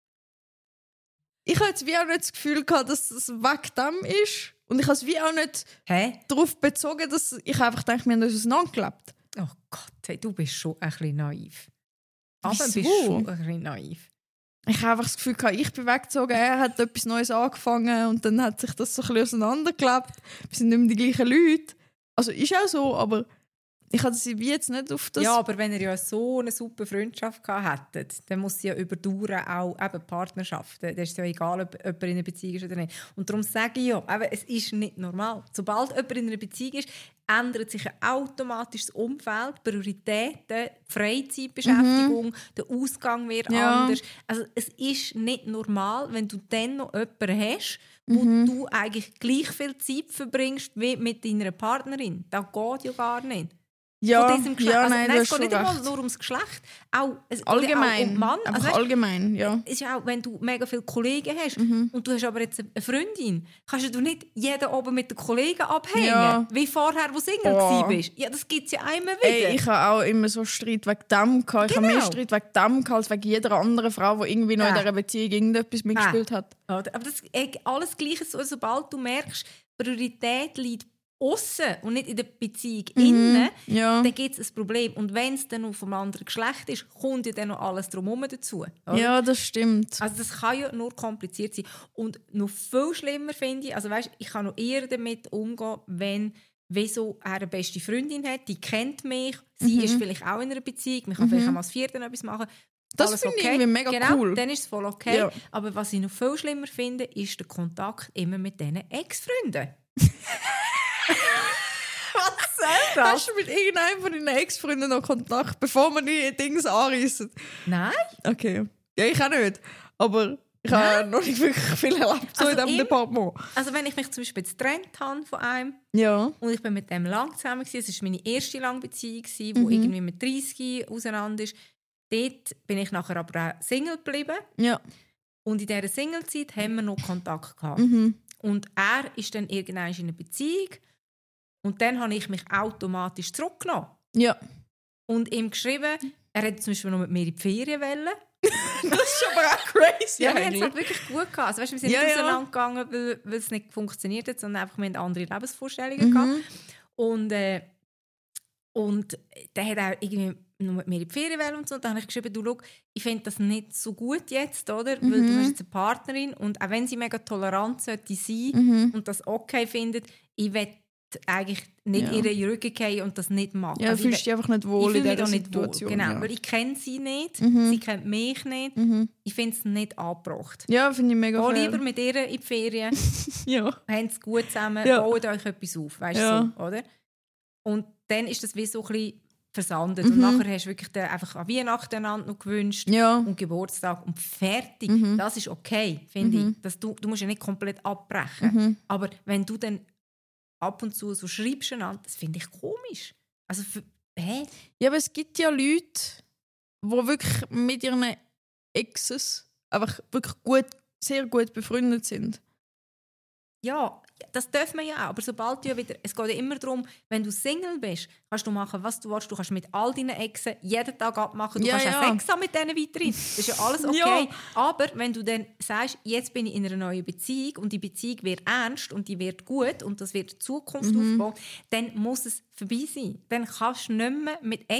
Speaker 2: Ich habe jetzt wie auch nicht das Gefühl gehabt, dass es weg dem ist. Und ich habe es wie auch nicht darauf bezogen, dass ich einfach denke, wir haben uns auseinandergelebt.
Speaker 1: Oh Gott, hey, du bist schon ein bisschen naiv. Aber
Speaker 2: Wieso?
Speaker 1: bist schon ein bisschen naiv.
Speaker 2: Ich habe einfach das Gefühl gehabt, ich bin weggezogen, er hat etwas Neues angefangen und dann hat sich das so ein bisschen auseinandergelebt. Wir sind nicht mehr die gleichen Leute. Also ist auch so, aber ich hatte sie wie jetzt nicht auf das...
Speaker 1: Ja, aber wenn ihr ja so eine super Freundschaft gehabt hättet, dann muss sie ja überdauern auch eben Partnerschaften. Das ist ja egal, ob jemand in einer Beziehung ist oder nicht. Und darum sage ich ja, eben, es ist nicht normal. Sobald jemand in einer Beziehung ist, ändert sich automatisch das Umfeld, Prioritäten, die Freizeitbeschäftigung, der Ausgang wird anders. Also es ist nicht normal, wenn du dann noch jemanden hast, wo du eigentlich gleich viel Zeit verbringst wie mit deiner Partnerin. Das geht ja gar nicht.
Speaker 2: Ja,
Speaker 1: von diesem Geschlecht.
Speaker 2: ja,
Speaker 1: Also,
Speaker 2: nein,
Speaker 1: es geht nicht einmal nur ums Geschlecht. Auch,
Speaker 2: allgemein.
Speaker 1: Auch um Mann.
Speaker 2: Einfach
Speaker 1: weißt,
Speaker 2: allgemein, ja.
Speaker 1: ist ja auch, wenn du mega viele Kollegen hast und du hast aber jetzt eine Freundin, kannst du nicht jeden oben mit den Kollegen abhängen, wie vorher, wo Single warst. Ja, das gibt es ja immer wieder.
Speaker 2: Ey, ich habe auch immer so Streit wegen dem gehabt. Ich habe mehr Streit wegen dem gehabt, als wegen jeder anderen Frau, die irgendwie noch in dieser Beziehung irgendetwas mitgespielt hat.
Speaker 1: Aber das ist alles Gleiche, sobald du merkst, Priorität liegt aussen und nicht in der Beziehung innen, dann gibt es ein Problem. Und wenn es dann noch vom anderen Geschlecht ist, kommt ja dann noch alles drumherum dazu. Oder?
Speaker 2: Ja, das stimmt.
Speaker 1: Also das kann ja nur kompliziert sein. Und noch viel schlimmer finde ich, also weißt, ich kann noch eher damit umgehen, wenn wieso er eine beste Freundin hat, die kennt mich, sie ist vielleicht auch in einer Beziehung, man kann vielleicht auch mal als Vierten etwas machen.
Speaker 2: Das
Speaker 1: alles
Speaker 2: finde ich
Speaker 1: okay.
Speaker 2: irgendwie mega cool.
Speaker 1: Dann ist es voll okay.
Speaker 2: Ja.
Speaker 1: Aber was ich noch viel schlimmer finde, ist der Kontakt immer mit diesen Ex-Freunden. Was soll das?
Speaker 2: Hast du mit irgendeinem von deinen Ex-Freunden noch Kontakt, bevor man die Dinge anreissen?
Speaker 1: Nein.
Speaker 2: Okay. Ja, ich auch nicht. Aber ich habe noch nicht wirklich viel erlebt so in diesem Departement.
Speaker 1: Also wenn ich mich zum Beispiel getrennt habe von einem
Speaker 2: Ja.
Speaker 1: und ich bin mit dem lang zusammen gewesen, es war meine erste lange Beziehung, die irgendwie mit 30 auseinander ist. Dort bin ich nachher aber auch Single geblieben.
Speaker 2: Ja.
Speaker 1: Und in dieser Single-Zeit haben wir noch Kontakt gehabt. Und er ist dann irgendwann in einer Beziehung. Und dann habe ich mich automatisch zurückgenommen.
Speaker 2: Ja.
Speaker 1: Und ihm geschrieben, er hätte zum Beispiel noch mit mir in die Ferien wollen.
Speaker 2: Das ist aber auch crazy.
Speaker 1: Ja, wir haben es halt wirklich gut gehabt. Also, weißt, wir sind nicht
Speaker 2: Ja.
Speaker 1: auseinandergegangen, weil es nicht funktioniert hat, sondern einfach, wir hatten andere Lebensvorstellungen gehabt. Und der hat auch irgendwie noch mit mir in die Ferien wollen und so. Und dann habe ich geschrieben, du, schau, ich finde das nicht so gut jetzt, oder? Weil du hast jetzt eine Partnerin und auch wenn sie mega tolerant sollte sein und das okay findet, ich will eigentlich nicht in ihren Rücken fallen und das nicht machen.
Speaker 2: Ja, du fühlst dich einfach nicht wohl in dieser Situation.
Speaker 1: Genau, weil ich kenne sie nicht, sie kennt mich nicht. Ich finde es nicht angebracht.
Speaker 2: Ja, finde ich mega
Speaker 1: Geh
Speaker 2: fair.
Speaker 1: lieber mit ihr in die Ferien,
Speaker 2: Ja.
Speaker 1: habt es gut zusammen,
Speaker 2: Ja.
Speaker 1: baut euch etwas auf, weißt
Speaker 2: Ja.
Speaker 1: so, oder? Und dann ist das wie so ein bisschen versandet. Und nachher hast du wirklich einfach an Weihnachten einander noch gewünscht
Speaker 2: Ja.
Speaker 1: und Geburtstag und fertig. Das ist okay, finde ich. Dass du musst ja nicht komplett abbrechen. Aber wenn du dann ab und zu so schreibst einander, das finde ich komisch. Also,
Speaker 2: Ja, aber es gibt ja Leute, die wirklich mit ihren Exes einfach wirklich gut, sehr gut befreundet sind.
Speaker 1: Ja, das dürfen wir ja auch. Aber sobald du ja wieder... Es geht ja immer darum, wenn du Single bist, kannst du machen, was du willst. Du kannst mit all deinen Exen jeden Tag abmachen. Du kannst auch Sex haben mit denen weiterhin. Das ist ja alles okay.
Speaker 2: Ja.
Speaker 1: Aber wenn du dann sagst, jetzt bin ich in einer neuen Beziehung und die Beziehung wird ernst und die wird gut und das wird die Zukunft aufbauen, dann muss es vorbei sein. Dann kannst du nicht mehr mit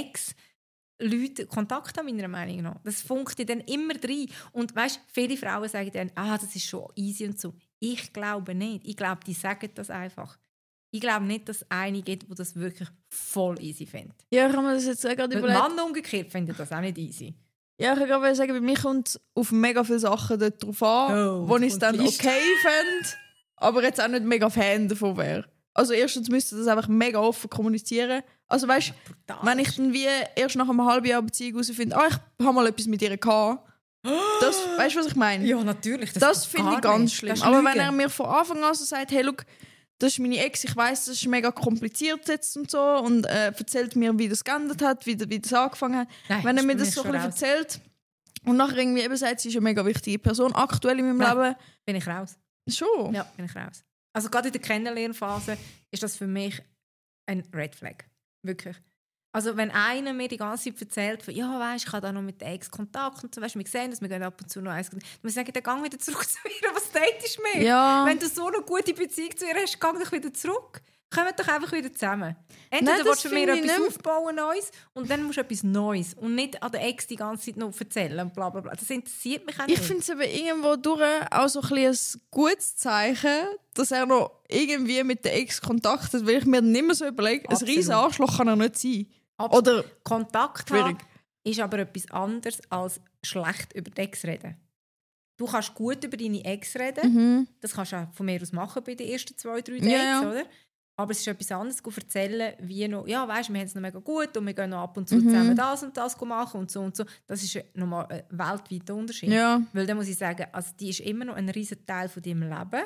Speaker 1: Leute Kontakt haben, meiner Meinung nach. Das funkt dir dann immer rein. Und weißt, viele Frauen sagen dann, das ist schon easy und so. Ich glaube nicht. Ich glaube, die sagen das einfach. Ich glaube nicht, dass es einige gibt, die das wirklich voll easy finden.
Speaker 2: Ja, ich habe mir das jetzt auch gerade überlegt.
Speaker 1: Mann umgekehrt findet das auch nicht easy.
Speaker 2: Ja, ich kann gerade sagen, bei mir kommt es auf mega viele Sachen dort drauf an, wo ich es dann okay fände, aber jetzt auch nicht mega Fan davon wäre. Also erstens müsste das einfach mega offen kommunizieren. Also weißt, wenn ich dann wie erst nach einem halben Jahr Beziehung herausfinde, ich habe mal etwas mit ihr gehabt. Das, weißt du, was ich meine?
Speaker 1: Ja, natürlich.
Speaker 2: Das finde ich ganz schlimm. Aber wenn er mir von Anfang an so sagt, hey, look, das ist meine Ex, ich weiss, das ist mega kompliziert jetzt und so und erzählt mir, wie das geändert hat, wie das angefangen hat.
Speaker 1: Nein,
Speaker 2: wenn er mir das so ein bisschen erzählt und nachher irgendwie eben sagt, sie ist eine mega wichtige Person aktuell in meinem Leben.
Speaker 1: Bin ich raus.
Speaker 2: Schon?
Speaker 1: Ja, bin ich raus. Also gerade in der Kennenlernphase ist das für mich ein Red Flag. Wirklich. Also wenn einer mir die ganze Zeit erzählt, von, ja, weißt, ich habe da noch mit der Ex Kontakt und so, weißt, wir sehen das, wir gehen ab und zu noch eins. Dann muss ich sagen, dann geh wieder zurück zu ihr, was datest du mir?
Speaker 2: Ja.
Speaker 1: Wenn du so eine gute Beziehung zu ihr hast, geh doch wieder zurück. Kommt doch einfach wieder zusammen. Entweder willst du mir etwas aufbauen Neues und dann musst du etwas Neues und nicht an der Ex die ganze Zeit noch erzählen und bla bla bla. Das interessiert mich auch nicht.
Speaker 2: Ich finde es aber irgendwo durch auch so ein gutes Zeichen, dass er noch irgendwie mit der Ex Kontakt hat, weil ich mir nicht mehr so überlege, ein riesen Arschloch kann er nicht sein.
Speaker 1: Absolut.
Speaker 2: Oder
Speaker 1: Kontakt haben ist aber etwas anderes als schlecht über die Ex reden. Du kannst gut über deine Ex reden. Das kannst du auch von mir aus machen bei den ersten 2-3 Dates, oder? Aber es ist etwas anderes, zu erzählen, wie noch, ja, weißt, wir haben es noch mega gut und wir gehen noch ab und zu zusammen das und das machen und so und so. Das ist nochmal ein weltweiter Unterschied.
Speaker 2: Ja.
Speaker 1: Weil dann muss ich sagen, also die ist immer noch ein riesen Teil von deinem Leben.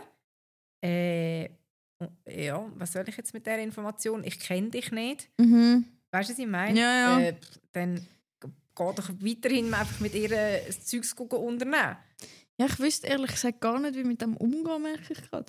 Speaker 1: Ja, was soll ich jetzt mit dieser Information? Ich kenne dich nicht. Weißt du, was ich meine?
Speaker 2: Ja.
Speaker 1: Dann geh doch weiterhin einfach mit ihr das Zeugs unternehmen.
Speaker 2: Ja, ich wüsste ehrlich gesagt gar nicht, wie mit dem umgehen, merke ich gerade.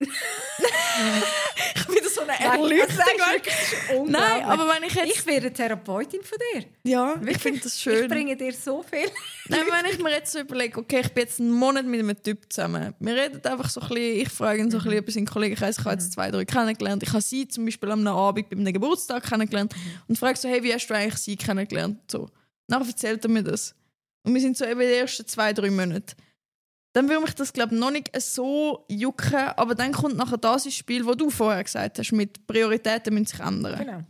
Speaker 2: Ich bin so eine Erleuchtung. Nein, aber wenn ich jetzt...
Speaker 1: Ich wäre Therapeutin von dir.
Speaker 2: Ja,
Speaker 1: wirklich?
Speaker 2: Ich finde das schön.
Speaker 1: Ich bringe dir so viel.
Speaker 2: Nein, wenn ich mir jetzt so überlege, okay, ich bin jetzt einen Monat mit einem Typ zusammen. Wir reden einfach so ein bisschen, ich frage ihn so ein bisschen, ob er seinen Kollegenkreis, ich habe jetzt 2-3 kennengelernt. Ich habe sie zum Beispiel am Abend bei einem Geburtstag kennengelernt und frage so, hey, wie hast du eigentlich sie kennengelernt? So. Nachher erzählt er mir das. Und wir sind so eben die ersten 2-3 Monate. Dann würde mich das, glaube ich, noch nicht so jucken. Aber dann kommt nachher das ins Spiel, was du vorher gesagt hast, mit Prioritäten müssen sich ändern.
Speaker 1: Genau.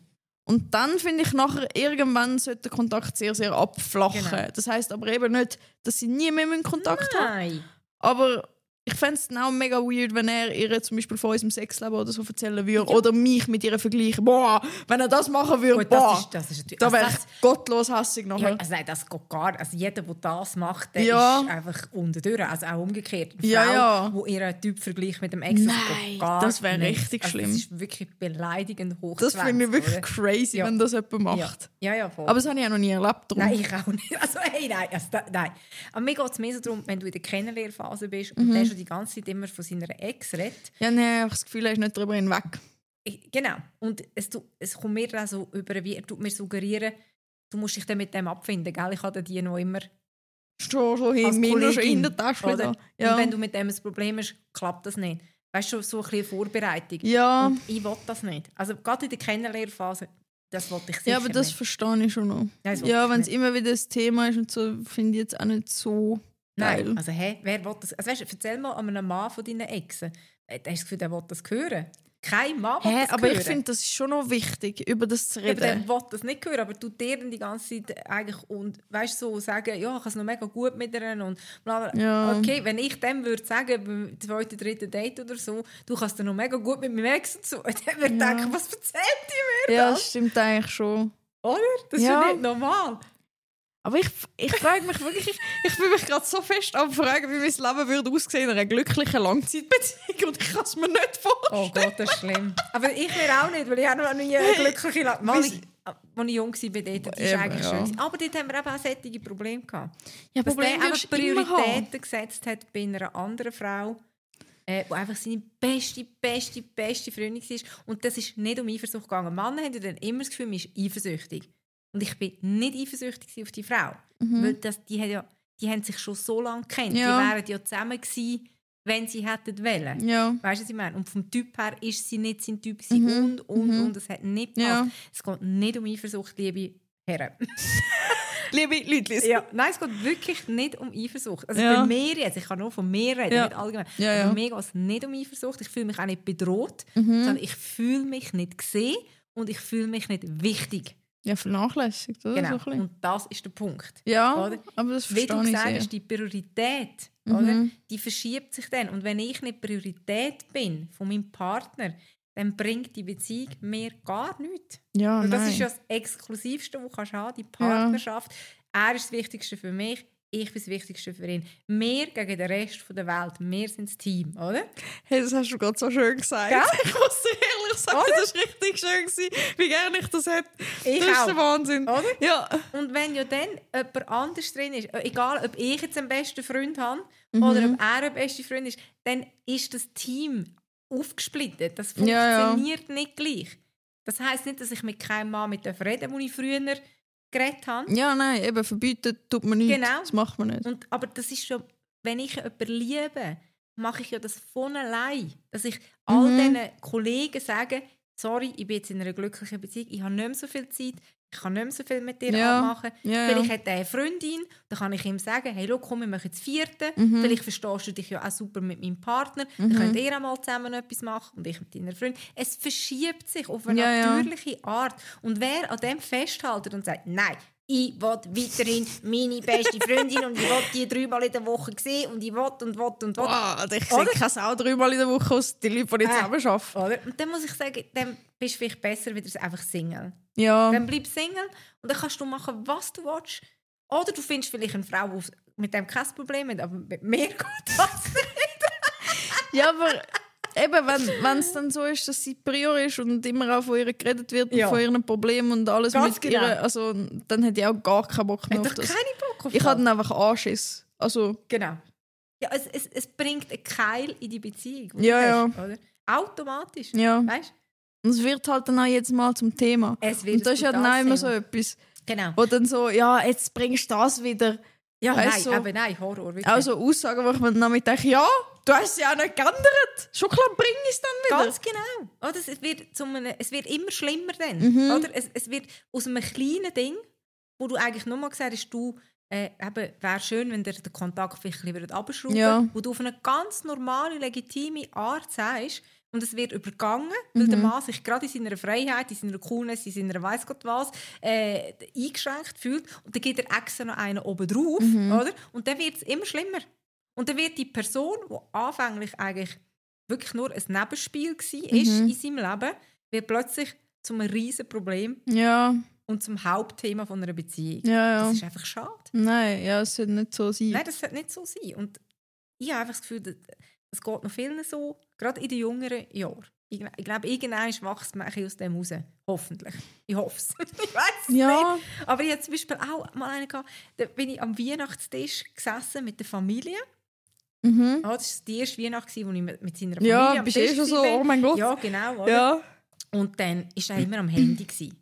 Speaker 2: Und dann finde ich nachher, irgendwann sollte der Kontakt sehr, sehr abflachen. Genau. Das heisst aber eben nicht, dass sie nie mehr in Kontakt haben. Aber ich fände es auch mega weird, wenn er ihr zum Beispiel von unserem Sexleben oder so erzählen würde. Ja. Oder mich mit ihr vergleichen. Boah, wenn er das machen würde,
Speaker 1: gut, das ist
Speaker 2: da wäre ich gottlos hässig nachher.
Speaker 1: Ja, also nein, das geht gar nicht. Also jeder, der das macht, der ist einfach unterdurch. Also auch umgekehrt. Eine Frau, die ihren Typ vergleicht mit dem Ex,
Speaker 2: das wäre richtig schlimm.
Speaker 1: Das ist wirklich beleidigend hoch.
Speaker 2: Das finde ich wirklich crazy, wenn das jemand macht.
Speaker 1: Ja, voll.
Speaker 2: Aber das habe ich auch noch nie erlebt. Darum.
Speaker 1: Nein, ich auch nicht. Also, nein. Aber mir geht es mehr so darum, wenn du in der Kennenlernphase bist und der schon die ganze Zeit immer von seiner Ex redet.
Speaker 2: Ja, nein, ich das Gefühl, er ist nicht darüber hinweg.
Speaker 1: Genau. Und es kommt mir dann so über, wie er tut mir suggerieren, du musst dich dann mit dem abfinden, gell? Ich habe die noch immer
Speaker 2: schon in der Tasche.
Speaker 1: Oder? Ja. Und wenn du mit dem ein Problem hast, klappt das nicht. Weißt du, so ein bisschen Vorbereitung.
Speaker 2: Ja.
Speaker 1: Und ich will das nicht. Also gerade in der Kennenlernphase, das wollte ich sicher
Speaker 2: nicht. Ja, aber das
Speaker 1: nicht.
Speaker 2: Verstehe ich schon noch. Ja, wenn es immer wieder das Thema ist und so, finde ich jetzt auch nicht so geil.
Speaker 1: Nein, also wer will das? Also weißt, erzähl mal an einem Mann von deinen Exen. Hast du das Gefühl, der will das hören? Kein Mann will das
Speaker 2: aber
Speaker 1: hören.
Speaker 2: Ich finde, das ist schon noch wichtig, über das zu reden.
Speaker 1: Der will das nicht hören, aber du dir die ganze Zeit eigentlich und weißt so sagen, ja, ich habe es noch mega gut mit ihr und bla bla. Ja. Okay, wenn ich dem würde sagen, beim zweiten, dritten Date oder so, du kannst noch mega gut mit meinem Ex und so, dann würde ich denken, was erzählt die mir?
Speaker 2: Ja, das stimmt eigentlich schon.
Speaker 1: Oder? Das ist ja nicht normal.
Speaker 2: Aber ich frage mich wirklich, ich bin mich gerade so fest am Fragen, wie mein Leben würde aussehen in einer glücklichen Langzeitbeziehung und ich kann es mir nicht vorstellen.
Speaker 1: Oh Gott, das ist schlimm. Aber ich mir auch nicht, weil ich auch noch nie eine glückliche Langzeitbeziehung. Als ich jung war, das ist eigentlich schön. Aber dort haben wir eben auch solche Probleme gehabt.
Speaker 2: Ja,
Speaker 1: dass der einfach Prioritäten gesetzt hat bei einer anderen Frau, die einfach seine beste Freundin war. Und das ist nicht um Eifersucht gegangen. Männer haben dann immer das Gefühl, man ist eifersüchtig. Und ich war nicht eifersüchtig auf die Frau. Weil die haben sich schon so lange gekannt. Ja. Die wären ja zusammen gewesen, wenn sie hätten wollen. Ja. Weißt du, was ich meine? Und vom Typ her ist sie nicht sein Typ und es hat nicht gepasst. Ja. Es geht nicht um Eifersucht, liebe Herren.
Speaker 2: Liebe Leute.
Speaker 1: Ja. Nein, es geht wirklich nicht um Eifersucht. Also bei mir jetzt, ich kann nur von mir reden, nicht allgemein. Aber bei mir geht es nicht um Eifersucht. Ich fühle mich auch nicht bedroht, sondern ich fühle mich nicht gesehen und ich fühle mich nicht wichtig.
Speaker 2: Ja, vernachlässigt, oder?
Speaker 1: Genau,
Speaker 2: so
Speaker 1: und das ist der Punkt.
Speaker 2: Ja,
Speaker 1: oder?
Speaker 2: Aber das verstehe ich sehr. Wie du sagst,
Speaker 1: die Priorität, oder? Die verschiebt sich dann. Und wenn ich nicht Priorität bin von meinem Partner, dann bringt die Beziehung mir gar nichts.
Speaker 2: Ja,
Speaker 1: und das ist ja das Exklusivste, was du haben kannst, die Partnerschaft. Ja. Er ist das Wichtigste für mich, ich bin das Wichtigste für ihn. Wir gegen den Rest der Welt, wir sind das Team, oder?
Speaker 2: Hey, das hast du gerade so schön gesagt. Ja? Ich muss dir ehrlich sagen, oder? Das war richtig schön gewesen, wie gerne ich das hätte. Das ist der Wahnsinn.
Speaker 1: Oder?
Speaker 2: Ja.
Speaker 1: Und wenn ja dann jemand anders drin ist, egal ob ich jetzt einen besten Freund habe oder ob er ein bester Freund ist, dann ist das Team aufgesplittet. Das funktioniert nicht gleich. Das heisst nicht, dass ich mit keinem Mann mit reden, wo ich früher geredet habe.
Speaker 2: Ja, nein, eben verbieten tut man nicht. Genau. Das macht man nicht.
Speaker 1: Aber das ist schon, wenn ich jemanden liebe, mache ich ja das von allein. Dass ich all diesen Kollegen sage, sorry, ich bin jetzt in einer glücklichen Beziehung, ich habe nicht mehr so viel Zeit, ich kann nicht mehr so viel mit dir abmachen. Vielleicht hat er eine Freundin, dann kann ich ihm sagen, hey, komm, wir machen das 4. Vielleicht verstehst du dich ja auch super mit meinem Partner, dann könnt ihr auch mal zusammen etwas machen und ich mit deiner Freundin. Es verschiebt sich auf eine natürliche Art. Und wer an dem festhält und sagt, nein, ich will weiterhin meine beste Freundin und ich will die 3-mal in der Woche sehen und ich will und.
Speaker 2: Wow, ich sehe keine Sau 3-mal in der Woche aus, die Leute, die nicht zusammen arbeiten.
Speaker 1: Oder? Und dann muss ich sagen, dann bist du vielleicht besser wieder einfach Single.
Speaker 2: Ja.
Speaker 1: Dann bleib Single und dann kannst du machen, was du willst. Oder du findest vielleicht eine Frau, die mit dem kein Problem hat, aber mit mir geht das nicht.
Speaker 2: Ja, aber eben, wenn es dann so ist, dass sie prior ist und immer auch von ihr geredet wird und von ihren Problemen und alles
Speaker 1: ganz
Speaker 2: mit ihr, also, dann hätte ich auch gar keinen Bock mehr auf das.
Speaker 1: Keine Bock auf
Speaker 2: ich hatte dann einfach Anschiss. Also,
Speaker 1: genau. Ja, es bringt einen Keil in die Beziehung.
Speaker 2: Ja.
Speaker 1: Hast, oder? Automatisch.
Speaker 2: Ja.
Speaker 1: Weißt?
Speaker 2: Und es wird halt dann auch jetzt mal zum Thema. Und das ist ja dann auch immer so etwas.
Speaker 1: Genau.
Speaker 2: Wo dann so, ja, jetzt bringst du das wieder.
Speaker 1: Ja,
Speaker 2: weißt,
Speaker 1: nein, Horror. Wirklich.
Speaker 2: Auch so Aussagen, wo ich mir dann denke, ja, du hast sie ja nicht geändert. Schon klar, bring es dann wieder.
Speaker 1: Ganz genau. Oder? Es wird immer schlimmer dann. Oder? Es wird aus einem kleinen Ding, wo du eigentlich nur mal gesagt hast, wäre schön, wenn der Kontakt vielleicht wieder abschrauben, wo du auf eine ganz normale, legitime Art sagst, und es wird übergangen, weil der Mann sich gerade in seiner Freiheit, in seiner Coolness, in seiner weiss Gott was eingeschränkt fühlt und dann gibt er extra noch einen oben drauf, oder? Und dann wird es immer schlimmer. Und dann wird die Person, die anfänglich eigentlich wirklich nur ein Nebenspiel war in seinem Leben, wird plötzlich zum riesen Problem und zum Hauptthema von einer Beziehung.
Speaker 2: Ja.
Speaker 1: Das ist einfach schade.
Speaker 2: Nein, ja, es sollte nicht so sein.
Speaker 1: Nein, das sollte nicht so sein. Und ich habe einfach das Gefühl, es geht noch vielen so, gerade in den jüngeren Jahren. Ich glaube, irgendwann wächst man aus dem raus. Hoffentlich. Ich hoffe es. Ich weiß es nicht. Aber ich hatte zum Beispiel auch mal einen gehabt, da bin ich am Weihnachtstisch gesessen mit der Familie. Ja, das war die erste Weihnacht, wo ich mit seiner Familie am Tisch war. Ja, bist du schon so, oh mein Gott. Ja, genau. Oder? Ja. Und dann war er immer am Handy.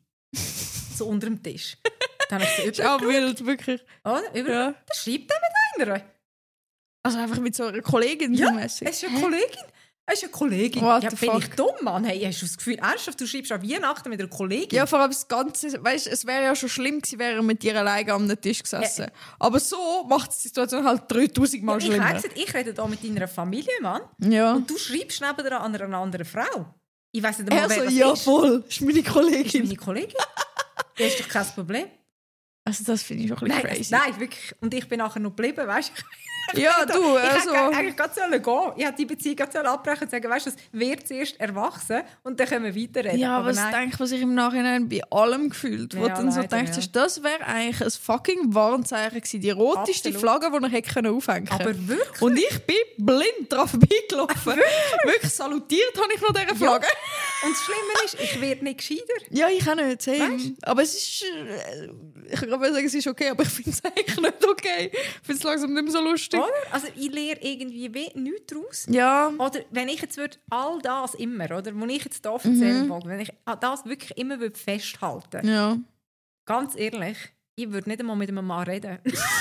Speaker 1: So unter dem Tisch. Dann habe ich so
Speaker 2: wild, wirklich.
Speaker 1: Oder? Da schreibt er mit einer.
Speaker 2: Also einfach mit so einer Kollegin?
Speaker 1: Ja, es ist eine Kollegin. Es ist eine Kollegin. Bin ich dumm, Mann? Hey, hast du das Gefühl, ernsthaft, du schreibst an Weihnachten mit einer Kollegin?
Speaker 2: Ja, vor allem das Ganze, weißt, es wäre ja schon schlimm gewesen, wäre er mit dir alleine am Tisch gesessen. Aber so macht die Situation halt 3000 Mal schlimmer.
Speaker 1: Ich rede hier mit deiner Familie, Mann.
Speaker 2: Ja.
Speaker 1: Und du schreibst nebenan an einer anderen Frau. Ich weiss nicht mal, wer das
Speaker 2: ist. Voll. Das ist meine Kollegin.
Speaker 1: Das ist meine Kollegin? Das ist doch kein Problem.
Speaker 2: Also das finde ich auch ein bisschen crazy.
Speaker 1: Nein, wirklich. Und ich bin nachher noch geblieben, weißt du?
Speaker 2: Ja, du, also...
Speaker 1: Ich hätte eigentlich gerade gehen. Ich hätte die Beziehung gerade abbrechen und sagen, weißt du, es wird zuerst erwachsen und dann können wir weiterreden.
Speaker 2: Ja, aber was ich im Nachhinein bei allem gefühlt, wo dann so denkst, das wäre eigentlich ein fucking Warnzeichen gewesen. Die roteste Flagge, die er hätte aufhängen können.
Speaker 1: Aber wirklich?
Speaker 2: Und ich bin blind drauf vorbeigelaufen. Wirklich salutiert habe ich noch dieser Flagge.
Speaker 1: Und das Schlimme ist, ich werde nicht gescheiter.
Speaker 2: Ja, ich auch nicht. Hey. Aber es ist... Ich kann sagen, es ist okay, aber ich finde es eigentlich nicht okay. Ich finde es langsam nicht mehr so lustig.
Speaker 1: Oder? Also ich lerne irgendwie nichts daraus.
Speaker 2: Ja.
Speaker 1: Oder wenn ich jetzt all das immer, oder, was ich jetzt hier erzählen will, wenn ich das wirklich immer festhalten
Speaker 2: würde,
Speaker 1: ganz ehrlich, ich würde nicht einmal mit einem Mann reden.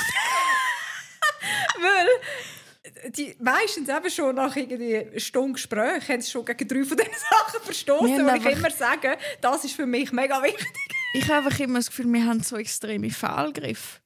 Speaker 1: Weil die meistens eben schon nach einer Stunde Gespräch haben sie schon gegen 3 von diesen Sachen verstoßen, wo ich immer sage, das ist für mich mega wichtig.
Speaker 2: Ich habe einfach immer das Gefühl, wir haben so extreme Fehlgriffe.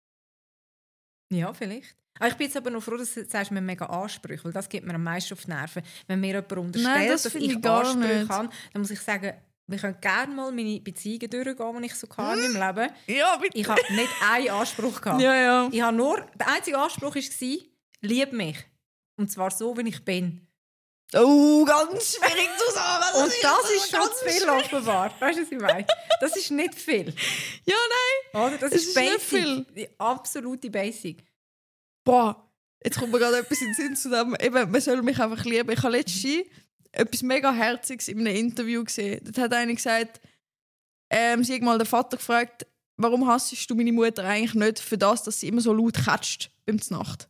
Speaker 1: Ja, vielleicht. Ich bin jetzt aber noch froh, dass du sagst, wir haben mega Ansprüche, weil das gibt mir am meisten auf die Nerven. Wenn mir jemand unterstellt, dass ich Ansprüche habe, dann muss ich sagen, wir können gerne mal meine Beziehungen durchgehen, die ich so hatte in meinem Leben.
Speaker 2: Ja, bitte.
Speaker 1: Ich habe nicht einen Anspruch gehabt.
Speaker 2: Ja.
Speaker 1: Ich habe der einzige Anspruch war, lieb mich. Und zwar so, wie ich bin.
Speaker 2: Oh, ganz schwierig zu sagen.
Speaker 1: Und das ist schon zu viel offenbar. Weißt du, was ich meine? Das ist nicht viel.
Speaker 2: Ja, nein.
Speaker 1: Oder? Das ist basic. Nicht viel. Die absolute Basic.
Speaker 2: Boah, jetzt kommt mir gerade etwas in den Sinn zu dem. Eben, man soll mich einfach lieben. Ich habe letztens etwas mega Herziges in einem Interview gesehen. Dort hat einer gesagt, sie hat mal den Vater gefragt, warum hassest du meine Mutter eigentlich nicht für das, dass sie immer so laut catcht beim Nacht?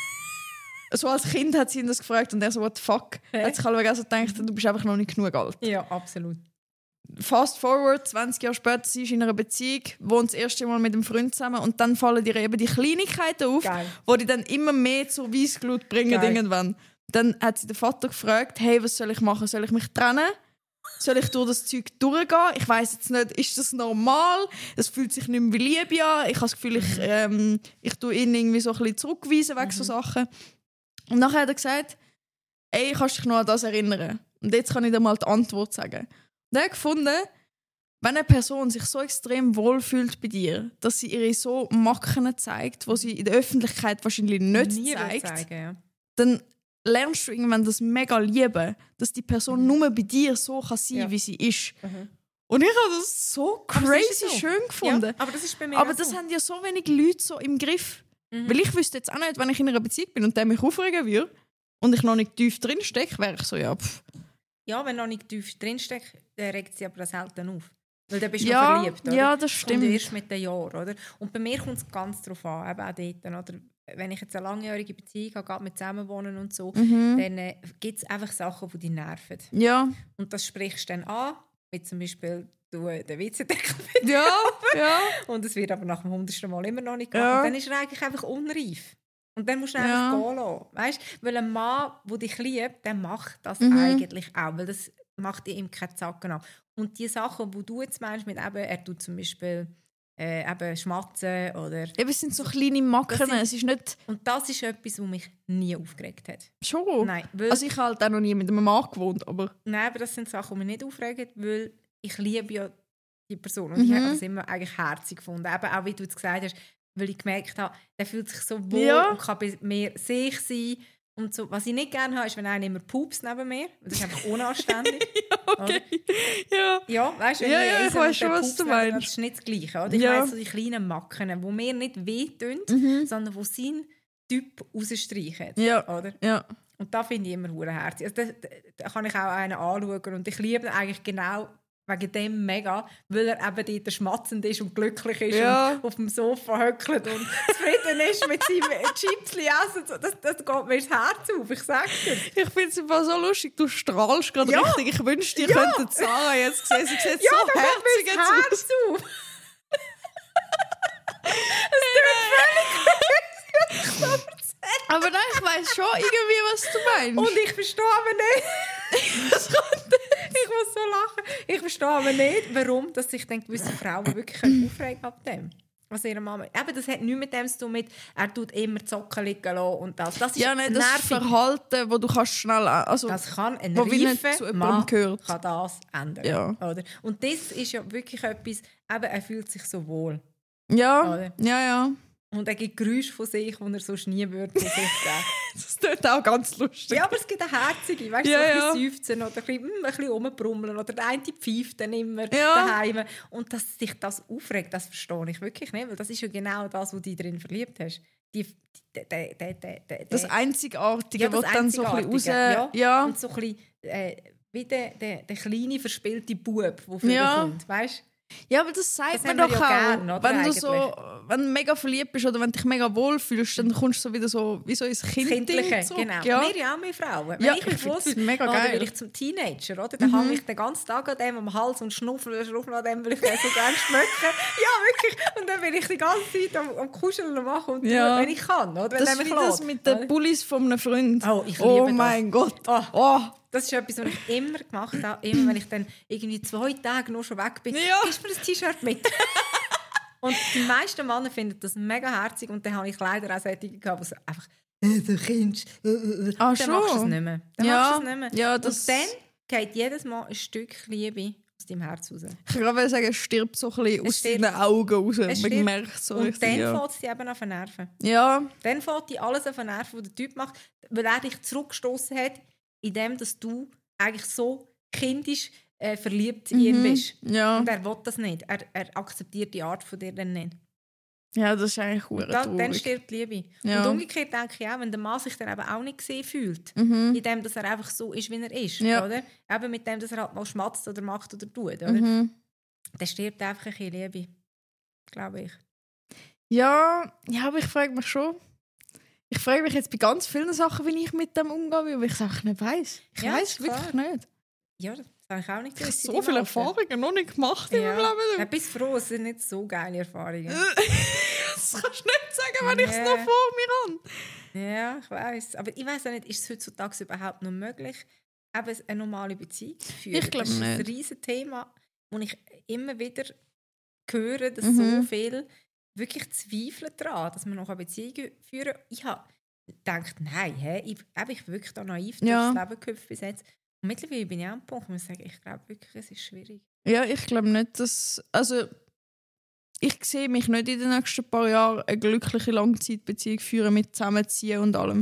Speaker 2: So als Kind hat sie ihn das gefragt und er so, what the fuck? Hat sich halt also gedacht, du bist einfach noch nicht genug alt.
Speaker 1: Ja, absolut.
Speaker 2: Fast forward, 20 Jahre später, sie ist in einer Beziehung, wohnt das erste Mal mit einem Freund zusammen und dann fallen dir eben die Kleinigkeiten auf, die die dann immer mehr zur Weissglut bringen irgendwann. Dann hat sie den Vater gefragt, hey, was soll ich machen? Soll ich mich trennen? Soll ich durch das Zeug durchgehen? Ich weiss jetzt nicht, ist das normal? Es fühlt sich nicht mehr wie Liebe an. Ich habe das Gefühl, ich tue ihn irgendwie so ein bisschen zurückweisen wegen so Sachen. Und nachher hat er gesagt, ey, kannst dich noch an das erinnern? Und jetzt kann ich dir mal die Antwort sagen. Und er hat gefunden, wenn eine Person sich so extrem wohlfühlt bei dir, dass sie ihre so Macken zeigt, die sie in der Öffentlichkeit wahrscheinlich nicht zeigt, dann lernst du irgendwann das mega lieben, dass die Person nur bei dir so kann sein, wie sie ist. Und ich habe das so crazy schön gefunden.
Speaker 1: Ja, aber das ist bei mir
Speaker 2: aber das haben ja so wenig Leute so im Griff. Weil ich wüsste jetzt auch nicht, wenn ich in einer Beziehung bin und der mich aufregen würde und ich noch nicht tief drin stecke, wäre ich so,
Speaker 1: Ja, wenn noch nicht tief drin steckt, dann regt sie aber selten auf. Weil dann bist du verliebt, oder?
Speaker 2: Ja, das stimmt.
Speaker 1: Und erst mit den Jahren, oder? Und bei mir kommt es ganz darauf an, eben auch dort, oder? Wenn ich jetzt eine langjährige Beziehung habe, gerade mit Zusammenwohnen und so, dann gibt es einfach Sachen, die dich nerven.
Speaker 2: Ja.
Speaker 1: Und das sprichst du dann an, wie zum Beispiel du den WC-Deckel
Speaker 2: ja.
Speaker 1: Und es wird aber nach dem 100. Mal immer noch nicht gemacht. Dann ist er eigentlich einfach unreif. Und dann musst du einfach gehen lassen. Weißt? Weil ein Mann, der dich liebt, der macht das eigentlich auch. Weil das macht ihm keine Zacken ab. Und die Sachen, die du jetzt meinst, mit eben, er tut zum Beispiel eben schmatzen oder...
Speaker 2: Eben, es sind so kleine Macken, es ist nicht...
Speaker 1: Und das ist etwas, was mich nie aufgeregt hat.
Speaker 2: Schon?
Speaker 1: Nein,
Speaker 2: also ich habe halt auch noch nie mit einem Mann gewohnt, aber...
Speaker 1: Nein, aber das sind Sachen, die mich nicht aufregen, weil ich liebe ja die Person. Und ich habe das immer eigentlich herzig gefunden. Eben auch, wie du es gesagt hast, weil ich gemerkt habe, der fühlt sich so wohl und kann bei mir sich sein. Und so. Was ich nicht gerne habe, ist, wenn einer immer pupst neben mir. Das ist einfach unanständig.
Speaker 2: Ja, okay.
Speaker 1: Ja, weißt du, wenn
Speaker 2: ich weiß schon, was du meinst.
Speaker 1: Das ist nicht das Gleiche. Oder? Ich weiss so die kleinen Macken, die mir nicht wehtun, sondern die seinen Typ rausstreichen.
Speaker 2: Ja.
Speaker 1: Oder?
Speaker 2: Ja.
Speaker 1: Und da finde ich immer hure herzig. Also da kann ich auch einen anschauen. Und ich liebe ihn eigentlich genau wegen dem mega, weil er eben dort schmatzend ist und glücklich ist und auf dem Sofa höckelt und zufrieden ist mit seinem Chipsli essen. Das geht mir ins Herz auf, ich sage dir.
Speaker 2: Ich finde es einfach so lustig, du strahlst gerade richtig. Ich wünschte, ihr könntet Sarah jetzt sehen. Sie sieht so herzig jetzt aus. Herz auf. Es tut völlig aber nein, ich weiss schon irgendwie, was du meinst.
Speaker 1: Und ich verstehe aber nicht. Ich muss so lachen. Ich verstehe aber nicht, warum dass sich dann gewisse Frauen wirklich aufregen ab dem. Was ihre Mama... Eben, das hat nichts mit dem zu tun, mit er tut immer Zocken liegen lassen und das. Das ist
Speaker 2: das Verhalten, wo du kannst schnell... Also,
Speaker 1: das kann ein reifer Mann
Speaker 2: gehört.
Speaker 1: Kann das ändern. Ja. Oder? Und das ist ja wirklich etwas... Eben, er fühlt sich so wohl.
Speaker 2: Ja,
Speaker 1: oder?
Speaker 2: Ja.
Speaker 1: Und er gibt Geräusche von sich, die er sonst nie würde von sich geben.
Speaker 2: Das tut auch ganz lustig.
Speaker 1: Ja, aber es gibt eine herzige, weißt du, so ein bisschen seufzen oder ein bisschen rumbrummeln oder der eine pfeift dann immer daheim. Und dass sich das aufregt, das verstehe ich wirklich nicht, weil das ist ja genau das, was du drin verliebt hast.
Speaker 2: Das Einzigartige, was dann so ein bisschen raus...
Speaker 1: Ja. Und so ein bisschen wie der kleine, verspielte Bub, der früher kommt, weißt du?
Speaker 2: Ja, aber das sagt man doch auch. Gern, wenn du wenn du mega verliebt bist oder wenn du dich mega wohlfühlst, dann kommst du so wieder so wie so ins Kindliche zurück.
Speaker 1: Genau.
Speaker 2: Ja.
Speaker 1: Wir ja auch, wir Frauen. Wenn
Speaker 2: ich finde das mega geil.
Speaker 1: Dann will ich zum Teenager, oder? Dann hänge ich den ganzen Tag an dem am Hals und schnuffle an dem, weil ich den so gerne schmecke. Ja, wirklich. Und dann will ich die ganze Zeit am Kuscheln machen und tun, wenn ich kann. Oder? Wenn
Speaker 2: das ist wie das mit den Pullis von einem Freund.
Speaker 1: Oh, ich liebe das.
Speaker 2: Mein Gott.
Speaker 1: Das ist etwas, was ich immer gemacht habe. Immer, wenn ich dann irgendwie 2 Tage noch schon weg bin, gibst mir ein T-Shirt mit. Und die meisten Männer finden das mega herzig. Und dann habe ich leider auch solche gehabt, die einfach «Du Kind!» Dann machst du es nicht mehr.
Speaker 2: Ja,
Speaker 1: und dann geht jedes Mal ein Stück Liebe aus deinem Herz raus.
Speaker 2: Ich kann gerade sagen, es stirbt so ein bisschen aus deinen Augen raus. Man merkt so
Speaker 1: und
Speaker 2: richtig,
Speaker 1: dann fängt es dich eben an vernerven.
Speaker 2: Ja.
Speaker 1: Dann fängt dich alles an vernerven, was der Typ macht, weil er dich zurückgestoßen hat, indem dass du eigentlich so kindisch verliebt in ihn bist.
Speaker 2: Ja.
Speaker 1: Und er will das nicht. Er akzeptiert die Art von dir dann nicht.
Speaker 2: Ja, das ist eigentlich traurig.
Speaker 1: Dann stirbt die Liebe. Ja. Und umgekehrt denke ich auch, wenn der Mann sich dann eben auch nicht gesehen fühlt, indem dass er einfach so ist, wie er ist, oder? Eben mit dem, dass er halt mal schmatzt oder macht oder tut, oder? Dann stirbt einfach ein bisschen Liebe. Glaube ich.
Speaker 2: Ja, aber ich frage mich schon. Ich frage mich jetzt bei ganz vielen Sachen, wie ich mit dem umgehe, weil ich es einfach nicht weiss. Ich weiss wirklich nicht.
Speaker 1: Ja, das habe ich auch nicht gewusst.
Speaker 2: Ich habe so viele Erfahrungen noch nicht gemacht in meinem Leben.
Speaker 1: Ich bin froh, es sind nicht so geile Erfahrungen.
Speaker 2: Das kannst du nicht sagen, wenn ich es noch vor mir habe.
Speaker 1: Ja, ich weiss. Aber ich weiss auch nicht, ist es heutzutage überhaupt noch möglich, eben eine normale Beziehung zu führen?
Speaker 2: Ich glaube nicht.
Speaker 1: Das ist ein riesiges Thema, wo ich immer wieder höre, dass so viel wirklich zweifeln daran, dass man noch eine Beziehung führen kann. Ich habe gedacht, nein, ich bin wirklich da naiv durchs Leben gehüpft bis jetzt. Und mittlerweile bin ich an einem Punkt, wo ich sage, ich glaube wirklich, es ist schwierig.
Speaker 2: Ja, ich glaube nicht, dass... Also, ich sehe mich nicht in den nächsten paar Jahren eine glückliche Langzeitbeziehung führen mit Zusammenziehen und allem.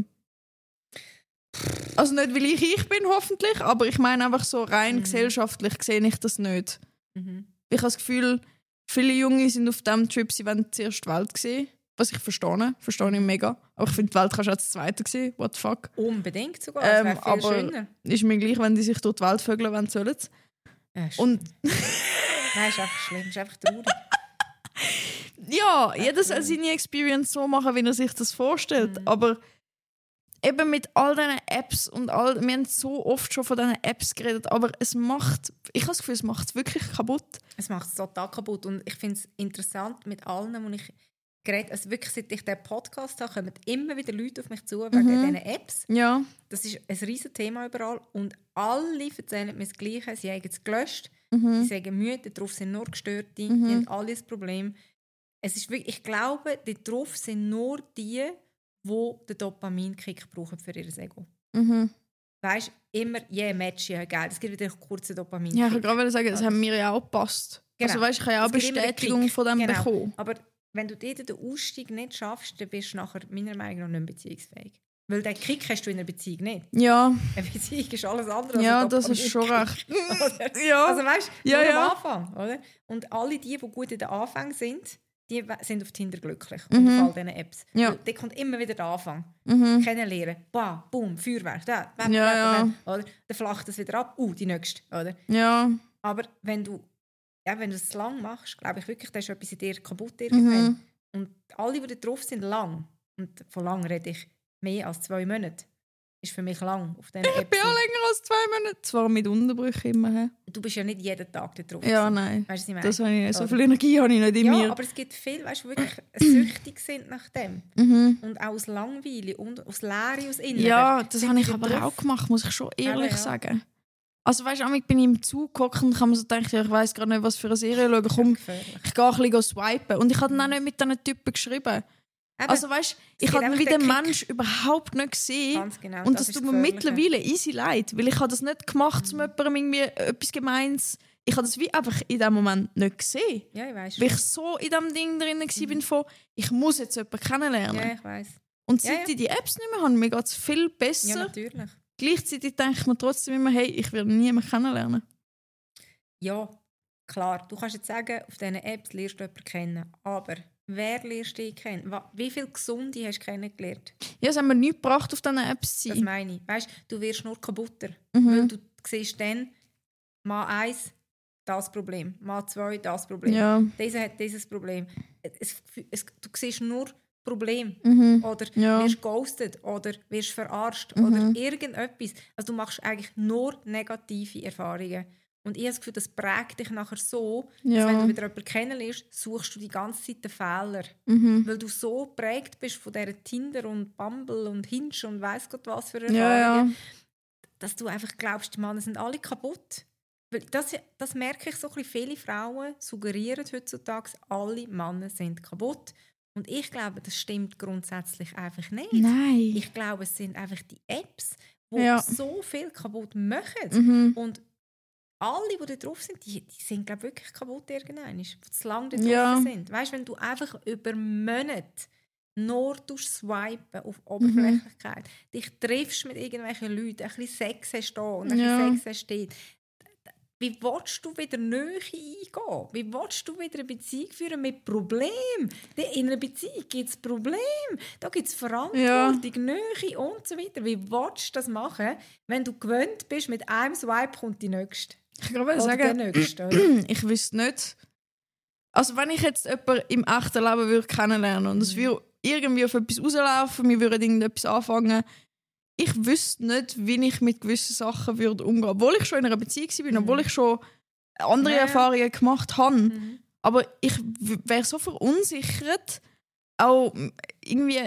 Speaker 2: Also nicht, weil ich bin, hoffentlich, aber ich meine einfach so rein gesellschaftlich sehe ich das nicht. Ich habe das Gefühl, viele Junge sind auf diesem Trip, sie wollen zuerst die Welt sehen. Was ich verstehe ich mega. Aber ich finde, die Welt kannst du als Zweite sehen. What the fuck?
Speaker 1: Unbedingt sogar, das wäre viel
Speaker 2: aber
Speaker 1: schöner.
Speaker 2: Ist mir gleich, wenn die sich durch die Welt vögeln wollen, sollen sie. Und
Speaker 1: nein, ist einfach schlimm, ist einfach traurig.
Speaker 2: Ja, jeder soll seine Experience so machen, wie er sich das vorstellt. Aber eben mit all diesen Apps und wir haben so oft schon von diesen Apps geredet, aber ich habe das Gefühl, es macht es wirklich kaputt.
Speaker 1: Es macht es total kaputt und ich finde es interessant mit allen, wo ich geredet, also wirklich seit ich diesen Podcast habe, kommen immer wieder Leute auf mich zu wegen diesen Apps.
Speaker 2: Ja.
Speaker 1: Das ist ein riesiges Thema überall und alle erzählen mir das Gleiche, sie haben es gelöscht, sie sagen müde, darauf sind nur Gestörte, die haben alle das Problem. es ist wirklich, ich glaube, die drauf sind nur die den Dopaminkick brauchen für ihr Ego. Weißt du, immer, Match, geil. Es gibt wieder einen kurzen Dopaminkick.
Speaker 2: Ja, ich wollte gerade sagen, das haben mir ja auch gepasst.
Speaker 1: Genau.
Speaker 2: Also weißt, ich habe ja auch Bestätigung von dem bekommen.
Speaker 1: Aber wenn du dort den Ausstieg nicht schaffst, dann bist du nachher meiner Meinung nach nicht mehr beziehungsfähig. Weil den Kick hast du in einer Beziehung nicht.
Speaker 2: Ja.
Speaker 1: Eine Beziehung ist alles andere als
Speaker 2: ja, das ist schon recht.
Speaker 1: ja. Also weißt du, nur
Speaker 2: ja.
Speaker 1: am Anfang. Oder? Und alle die gut in den Anfang sind, die sind auf Tinder glücklich. Und auf all diesen Apps.
Speaker 2: Ja.
Speaker 1: Da kommt immer wieder der Anfang. Kennenlernen. Bah, boom, Feuerwerk. Da, oder? Dann flacht es wieder ab. Die nächste. Oder?
Speaker 2: Ja.
Speaker 1: Aber wenn du es lang machst, glaube ich wirklich, da ist etwas in dir kaputt irgendwann. Und alle, die da drauf sind, lang. Und von lang rede ich mehr als 2 Monate. Ist für mich lang auf diesen Apps.
Speaker 2: Ich bin auch länger als 2 Monate. Zwar mit Unterbrüchen immer.
Speaker 1: Du bist ja nicht jeden Tag da drauf.
Speaker 2: Ja, nein.
Speaker 1: Weißt du, was ich
Speaker 2: das habe ich nicht. So viel Energie habe ich nicht in mir.
Speaker 1: Ja, aber es gibt viele, weißt du, wirklich süchtig sind nach dem. Und auch aus Langeweile und aus Leere, aus Inneren.
Speaker 2: Ja, das habe ich aber auch gemacht, muss ich schon ehrlich sagen. Also weißt du, ich bin im Zug gehockt und habe mir so gedacht, ich weiss gerade nicht, was für eine Serie schauen. Komm, ich gehe ein bisschen swipen. Und ich habe dann auch nicht mit diesen Typen geschrieben.
Speaker 1: Eben,
Speaker 2: also weißt du, ich habe den Mensch überhaupt nicht gesehen.
Speaker 1: Ganz genau,
Speaker 2: und das tut mir mittlerweile easy leid, weil ich habe das nicht gemacht, um jemandem irgendwie etwas Gemeins. Ich habe das wie einfach in dem Moment nicht gesehen.
Speaker 1: Ja, ich weiss.
Speaker 2: Weil ich so in diesem Ding drin war, von, ich muss jetzt jemanden kennenlernen.
Speaker 1: Ja, ich weiss.
Speaker 2: Und seit ich die Apps nicht mehr habe, mir geht es viel besser.
Speaker 1: Ja, natürlich.
Speaker 2: Gleichzeitig denke ich mir trotzdem immer, hey, ich will niemanden kennenlernen.
Speaker 1: Ja, klar. Du kannst jetzt sagen, auf diesen Apps lernst du jemanden kennen. Aber wer lernst du dich kennen? Wie viele Gesunde hast du kennengelernt?
Speaker 2: Ja, es haben mir nichts gebracht, auf diesen Apps zu sein.
Speaker 1: Das meine ich. Weißt, du wirst nur kaputter. Weil du siehst dann, Mann 1, das Problem. Mann 2, das Problem.
Speaker 2: Ja.
Speaker 1: Dieser hat dieses Problem. Du siehst nur Problem. Oder wirst ghostet oder wirst verarscht oder irgendetwas. Also du machst eigentlich nur negative Erfahrungen. Und ich habe das Gefühl, das prägt dich nachher so, dass wenn du wieder jemanden kennenlernst, suchst du die ganze Zeit den Fehler. Weil du so geprägt bist von dieser Tinder und Bumble und Hinge und weiss Gott was für Erfahrungen, dass du einfach glaubst, die Männer sind alle kaputt. Weil das merke ich so ein bisschen, viele Frauen suggerieren heutzutage, alle Männer sind kaputt. Und ich glaube, das stimmt grundsätzlich einfach nicht.
Speaker 2: Nein.
Speaker 1: Ich glaube, es sind einfach die Apps, die so viel kaputt machen. Und alle, die da drauf sind, die sind glaube ich, wirklich kaputt irgendwann, die zu lange da drauf sind. Weißt du, wenn du einfach über Monate nur swipen auf Oberflächlichkeit, dich triffst mit irgendwelchen Leuten, ein bisschen Sex hast da und ein bisschen Sex hast dort, wie willst du wieder Nähe eingehen? Wie willst du wieder eine Beziehung führen mit Problemen? In einer Beziehung gibt es Probleme. Da gibt es Verantwortung, Nähe und so weiter. Wie willst du das machen, wenn du gewöhnt bist, mit einem Swipe kommt die nächste?
Speaker 2: Ich kann sagen, ich wüsste nicht. Also wenn ich jetzt jemanden im echten Leben würde kennenlernen und es würde irgendwie auf etwas rauslaufen, wir würden irgendetwas anfangen, ich wüsste nicht, wie ich mit gewissen Sachen würde umgehen würde. Obwohl ich schon in einer Beziehung war, obwohl ich schon andere Erfahrungen gemacht habe. Aber ich wäre so verunsichert, auch irgendwie,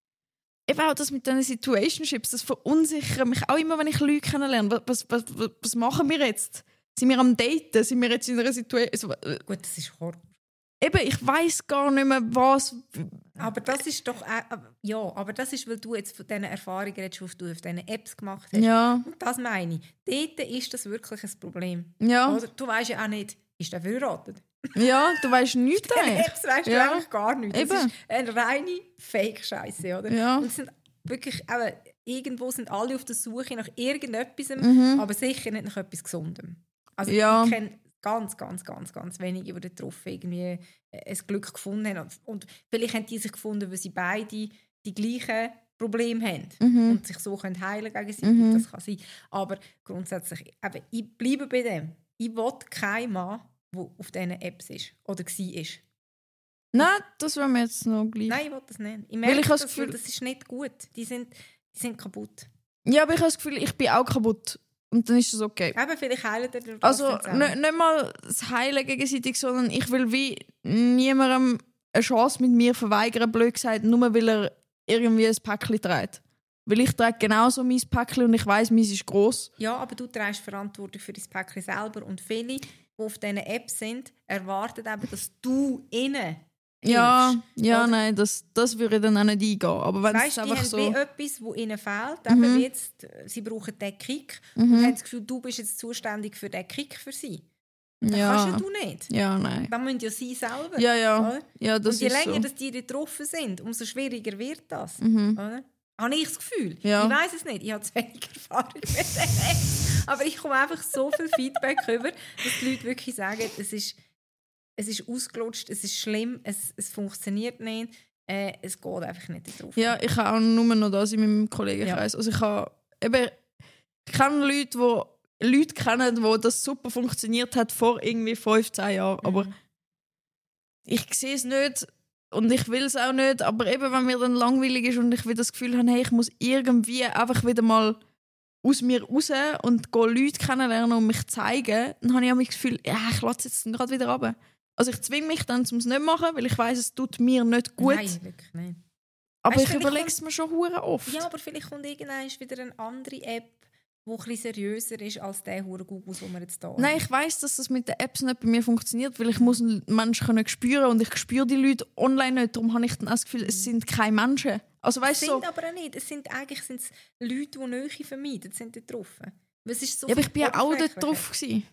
Speaker 2: eben auch das mit diesen Situationships, das verunsichert mich auch immer, wenn ich Leute kennenlerne. Was machen wir jetzt? Sind wir am Daten? Sind wir jetzt in einer Situation?
Speaker 1: Gut, das ist Horror.
Speaker 2: Eben, ich weiss gar nicht mehr, was...
Speaker 1: Aber das ist doch... aber das ist, weil du jetzt von diesen Erfahrungen redest, die du auf diesen Apps gemacht hast.
Speaker 2: Ja.
Speaker 1: Und das meine ich. Dort ist das wirklich ein Problem.
Speaker 2: Ja.
Speaker 1: Oder du weisst ja auch nicht, ist der verheiratet?
Speaker 2: Ja, du weisst nichts.
Speaker 1: Bei diesen Apps weisst du eigentlich gar nichts.
Speaker 2: Eben.
Speaker 1: Das ist eine reine Fake-Scheiße, oder?
Speaker 2: Ja.
Speaker 1: Und es sind wirklich... irgendwo sind alle auf der Suche nach irgendetwas, aber sicher nicht nach etwas Gesundem. Also ich kenne ganz, ganz, ganz, ganz wenige, die darauf irgendwie ein Glück gefunden haben. Und vielleicht haben die sich gefunden, weil sie beide die gleichen Probleme haben und sich so heilen gegenseitig. Das kann sein. Aber grundsätzlich, ich bleibe bei dem. Ich will keinen Mann, der auf diesen Apps ist oder war.
Speaker 2: Nein, das wollen wir jetzt noch gleich.
Speaker 1: Nein, ich will das nicht. Ich merke, das ist nicht gut. Die sind kaputt.
Speaker 2: Ja, aber ich habe das Gefühl, ich bin auch kaputt. Und dann ist es okay.
Speaker 1: Eben, vielleicht heilen das.
Speaker 2: Also nicht mal das Heilen gegenseitig, sondern ich will wie niemandem eine Chance mit mir verweigern, blöd gesagt, nur weil er irgendwie ein Päckchen trägt. Weil ich trage genauso mein Päckchen und ich weiss, meins ist gross.
Speaker 1: Ja, aber du trägst Verantwortung für dein Päckchen selber. Und viele, die auf diesen Apps sind, erwarten eben, dass du ihnen
Speaker 2: Ja, nein, das würde dann auch nicht eingehen. Aber wenn
Speaker 1: weißt,
Speaker 2: es einfach
Speaker 1: die
Speaker 2: so...
Speaker 1: haben wie etwas, das ihnen fehlt. Eben jetzt, sie brauchen diesen Kick und haben das Gefühl, du bist jetzt zuständig für diesen Kick für sie. Das kannst du nicht.
Speaker 2: Ja, nein.
Speaker 1: Das müssen ja sie selber.
Speaker 2: Ja, das
Speaker 1: und je
Speaker 2: ist
Speaker 1: länger
Speaker 2: so.
Speaker 1: dass die getroffen sind, umso schwieriger wird das. Oder? Habe ich das Gefühl.
Speaker 2: Ja.
Speaker 1: Ich weiss es nicht. Ich habe zu wenig Erfahrung mit dem. Aber ich komme einfach so viel Feedback über, dass die Leute wirklich sagen, es ist ausgelutscht, es ist schlimm, es funktioniert nicht, es geht einfach nicht drauf.
Speaker 2: Ja, ich habe auch nur noch das in meinem Kollegenkreis. Ja. Also ich kenne Leute kennen, wo das super funktioniert hat vor irgendwie 15 Jahren. Aber ich sehe es nicht und ich will es auch nicht. Aber eben, wenn mir dann langweilig ist und ich wieder das Gefühl habe, hey, ich muss irgendwie einfach wieder mal aus mir raus und gehe Leute kennenlernen und mich zeigen, dann habe ich auch das Gefühl, ja, ich lasse es jetzt gerade wieder runter. Also ich zwinge mich dann, um es nicht zu machen, weil ich weiss, es tut mir nicht gut.
Speaker 1: Nein, wirklich nicht.
Speaker 2: Aber weißt, ich überlege es mir schon hure oft.
Speaker 1: Ja, aber vielleicht kommt irgendwann wieder eine andere App, die ein bisschen seriöser ist als der hure Google, den wir jetzt hier haben.
Speaker 2: Nein, ich weiss, dass das mit den Apps nicht bei mir funktioniert, weil ich muss einen Menschen spüren und ich spüre die Leute online nicht. Darum habe ich dann auch das Gefühl, es sind keine Menschen. Also, weißt,
Speaker 1: es sind aber auch nicht. Es sind eigentlich Leute, die Nähe vermeiden, sind dort drauf. So
Speaker 2: ja, aber ich war ja auch dort drauf.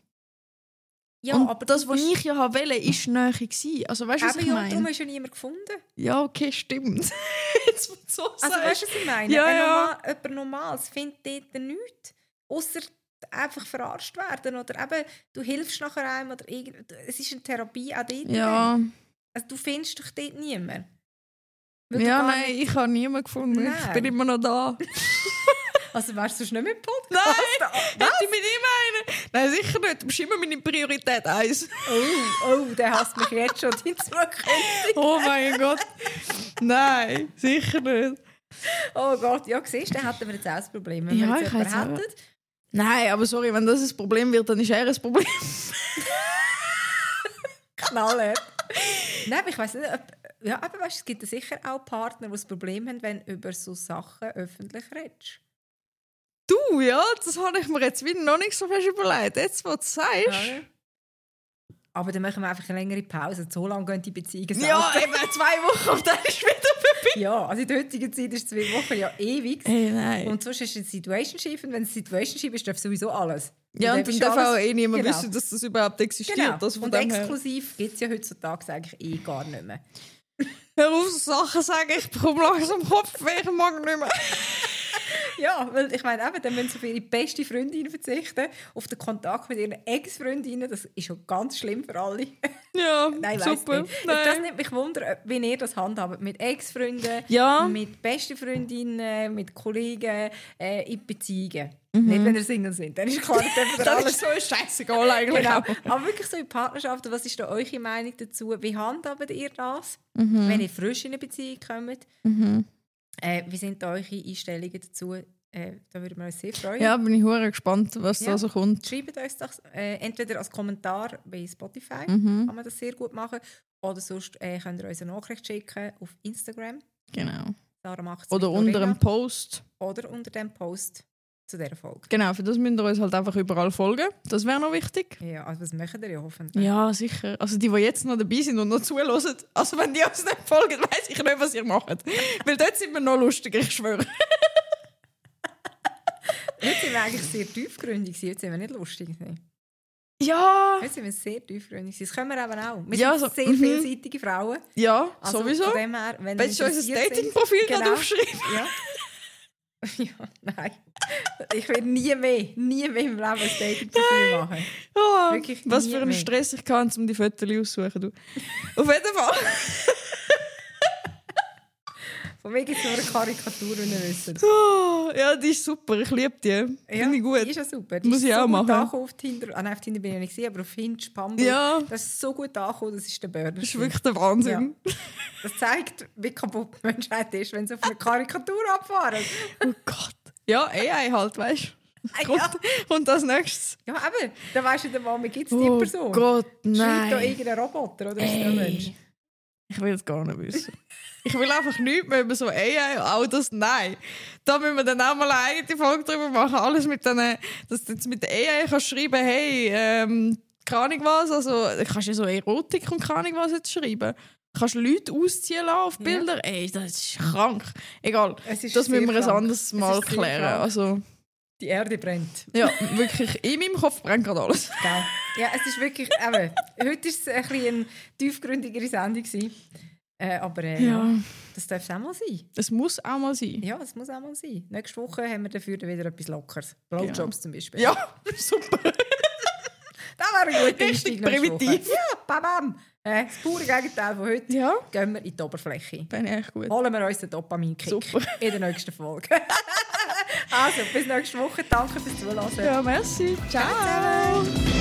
Speaker 1: Ja,
Speaker 2: und
Speaker 1: aber
Speaker 2: das, was ich ja wollte, war Nähe. Also, weißt du, was ich meine?
Speaker 1: Darum hast du ja niemand gefunden.
Speaker 2: Ja, okay, stimmt. Jetzt wird so
Speaker 1: also, weißt du, was ich meine?
Speaker 2: Ja.
Speaker 1: Jemand Normales findet dort nichts. Ausser einfach verarscht werden. Oder eben, du hilfst nachher einem. Oder es ist eine Therapie auch dort.
Speaker 2: Ja.
Speaker 1: Also, du findest doch dort niemanden.
Speaker 2: Ja, nein, ich habe niemanden gefunden. Nein. Ich bin immer noch da.
Speaker 1: Also wärst du nicht mit Podcast?
Speaker 2: Nein! Hätte ich mit ihm einen? Nein, sicher nicht. Du bist immer meine Priorität 1.
Speaker 1: Oh, der hasst mich jetzt schon in Zukunft.
Speaker 2: Oh mein Gott. Nein, sicher nicht.
Speaker 1: Oh Gott, ja, siehst du, dann hätten wir jetzt auch das Problem. Wenn wir jetzt jemanden hätten.
Speaker 2: Nein, aber sorry, wenn das ein Problem wird, dann ist er ein Problem.
Speaker 1: Knallhart. Nein, aber ich weiss nicht, aber weißt, es gibt sicher auch Partner, die das Problem haben, wenn du über so Sachen öffentlich redest.
Speaker 2: Du, ja, das habe ich mir jetzt wieder noch nicht so fest überlegt. Jetzt, wo du es sagst. Ja.
Speaker 1: Aber dann machen wir einfach eine längere Pause. So lange gehen die Beziehungen selten.
Speaker 2: Ja, eben 2 Wochen und dann ist wieder vorbei.
Speaker 1: Ja, also in der heutigen Zeit ist 2 Wochen ja ewig.
Speaker 2: Hey, nein.
Speaker 1: Und sonst ist es ein Situationship. Und wenn es ein Situationship ist, darf sowieso alles.
Speaker 2: Ja, und dann darf auch niemand wissen, dass das überhaupt existiert.
Speaker 1: Genau.
Speaker 2: Das
Speaker 1: und exklusiv gibt es ja heutzutage eigentlich gar nicht mehr.
Speaker 2: Hör auf, Sachen sagen, ich bekomme langsam Kopfweh, ich mag nicht mehr.
Speaker 1: Ja, weil ich meine, dann müssen sie auf ihre beste Freundin verzichten, auf den Kontakt mit ihren Ex-Freundinnen. Das ist schon ganz schlimm für alle.
Speaker 2: Ja,
Speaker 1: nein,
Speaker 2: super.
Speaker 1: Nicht. Das nimmt mich wunder, wie ihr das handhabt. Mit Ex-Freunden, mit besten Freundinnen, mit Kollegen, in Beziehungen. Nicht, wenn ihr Single sind. Dann ist klar,
Speaker 2: das ist so scheißegal eigentlich.
Speaker 1: Genau. Aber wirklich so in Partnerschaften, was ist da eure Meinung dazu? Wie handhabt ihr das, wenn ihr frisch in eine Beziehung kommt? Wie sind da eure Einstellungen dazu? Da würden wir uns sehr freuen.
Speaker 2: Ja, bin ich sehr gespannt, was da so kommt.
Speaker 1: Schreibt uns das entweder als Kommentar bei Spotify, kann man das sehr gut machen, oder sonst könnt ihr uns eine Nachricht schicken auf Instagram.
Speaker 2: Genau.
Speaker 1: Sarah macht's
Speaker 2: oder unter einem Post.
Speaker 1: Oder unter dem Post zu dieser Folge.
Speaker 2: Genau, für das müsst ihr uns halt einfach überall folgen. Das wäre noch wichtig.
Speaker 1: Ja, also das machen ihr ja hoffentlich.
Speaker 2: Ja, sicher. Also die jetzt noch dabei sind und noch zuhören, also wenn die uns nicht folgen, weiss ich nicht, was ihr macht. Weil dort sind wir noch lustiger, ich schwöre.
Speaker 1: Jetzt sind wir eigentlich sehr tiefgründig, jetzt sind wir nicht lustig.
Speaker 2: Ja.
Speaker 1: Jetzt sind wir sehr tiefgründig. Das können wir eben auch. Wir
Speaker 2: ja,
Speaker 1: sind sehr vielseitige Frauen.
Speaker 2: Ja,
Speaker 1: also
Speaker 2: sowieso.
Speaker 1: Von dem her, wenn
Speaker 2: willst du unser Dating-Profil gerade aufschreiben?
Speaker 1: Ja. Ja, nein. Ich werde nie mehr im Leben ein Dating-Profil machen.
Speaker 2: Oh, wirklich was für einen Stress ich kann, um die Fotos aussuchen. Du. Auf jeden Fall.
Speaker 1: Von mir gibt es nur eine Karikatur, wenn ihr wisst.
Speaker 2: Oh, ja, die ist super. Ich liebe die.
Speaker 1: Ja,
Speaker 2: finde ich gut.
Speaker 1: Die ist ja super. Die
Speaker 2: muss
Speaker 1: ist
Speaker 2: ich
Speaker 1: so
Speaker 2: auch machen.
Speaker 1: Auf Tinder. Auf Tinder bin ich nicht gesehen, aber auf Hinge, Bumble.
Speaker 2: Ja.
Speaker 1: Das ist so gut angekommen, das ist der Burner.
Speaker 2: Das ist wirklich der Wahnsinn.
Speaker 1: Ja. Das zeigt, wie kaputt die Menschheit ist, wenn sie auf eine Karikatur abfahren.
Speaker 2: Oh Gott. Ja, AI halt, weißt du. Und das nächstes.
Speaker 1: Ja, aber da weisst du dann mal, wie gibt es die Person?
Speaker 2: Oh Gott, nein.
Speaker 1: Schreibt da irgendein Roboter oder ist ein Mensch?
Speaker 2: Ich will es gar nicht wissen. Ich will einfach nichts mehr über so AI, auch das, nein. Da müssen wir dann auch mal eine eigene Folge drüber machen. Alles mit denen, dass du jetzt mit der AI kannst schreiben, hey, keine Ahnung was, also kannst du so Erotik und keine Ahnung was jetzt schreiben. kannst Leute ausziehen lassen auf Bilder. Ey, das ist krank. Egal, das müssen wir ein anderes Mal klären. Also,
Speaker 1: die Erde brennt.
Speaker 2: Ja, wirklich. In meinem Kopf brennt gerade alles.
Speaker 1: Gell? Ja, es ist wirklich... heute war es ein bisschen eine tiefgründigere Sendung. Aber das darf es auch mal sein.
Speaker 2: Es muss auch mal sein.
Speaker 1: Ja, es muss auch mal sein. Nächste Woche haben wir dafür wieder etwas Lockeres. Blowjobs zum Beispiel.
Speaker 2: Ja, super.
Speaker 1: Das wäre ein guter
Speaker 2: Richtig primitiv.
Speaker 1: Ja, bam. Das pure Gegenteil von heute.
Speaker 2: Ja.
Speaker 1: Gehen wir in die Oberfläche.
Speaker 2: Bin ich echt gut.
Speaker 1: Holen wir uns den Dopamin-Kick.
Speaker 2: Super.
Speaker 1: In der nächsten Folge. Also, bis nächste Woche. Danke fürs Zuhören.
Speaker 2: Ja, merci. Ciao.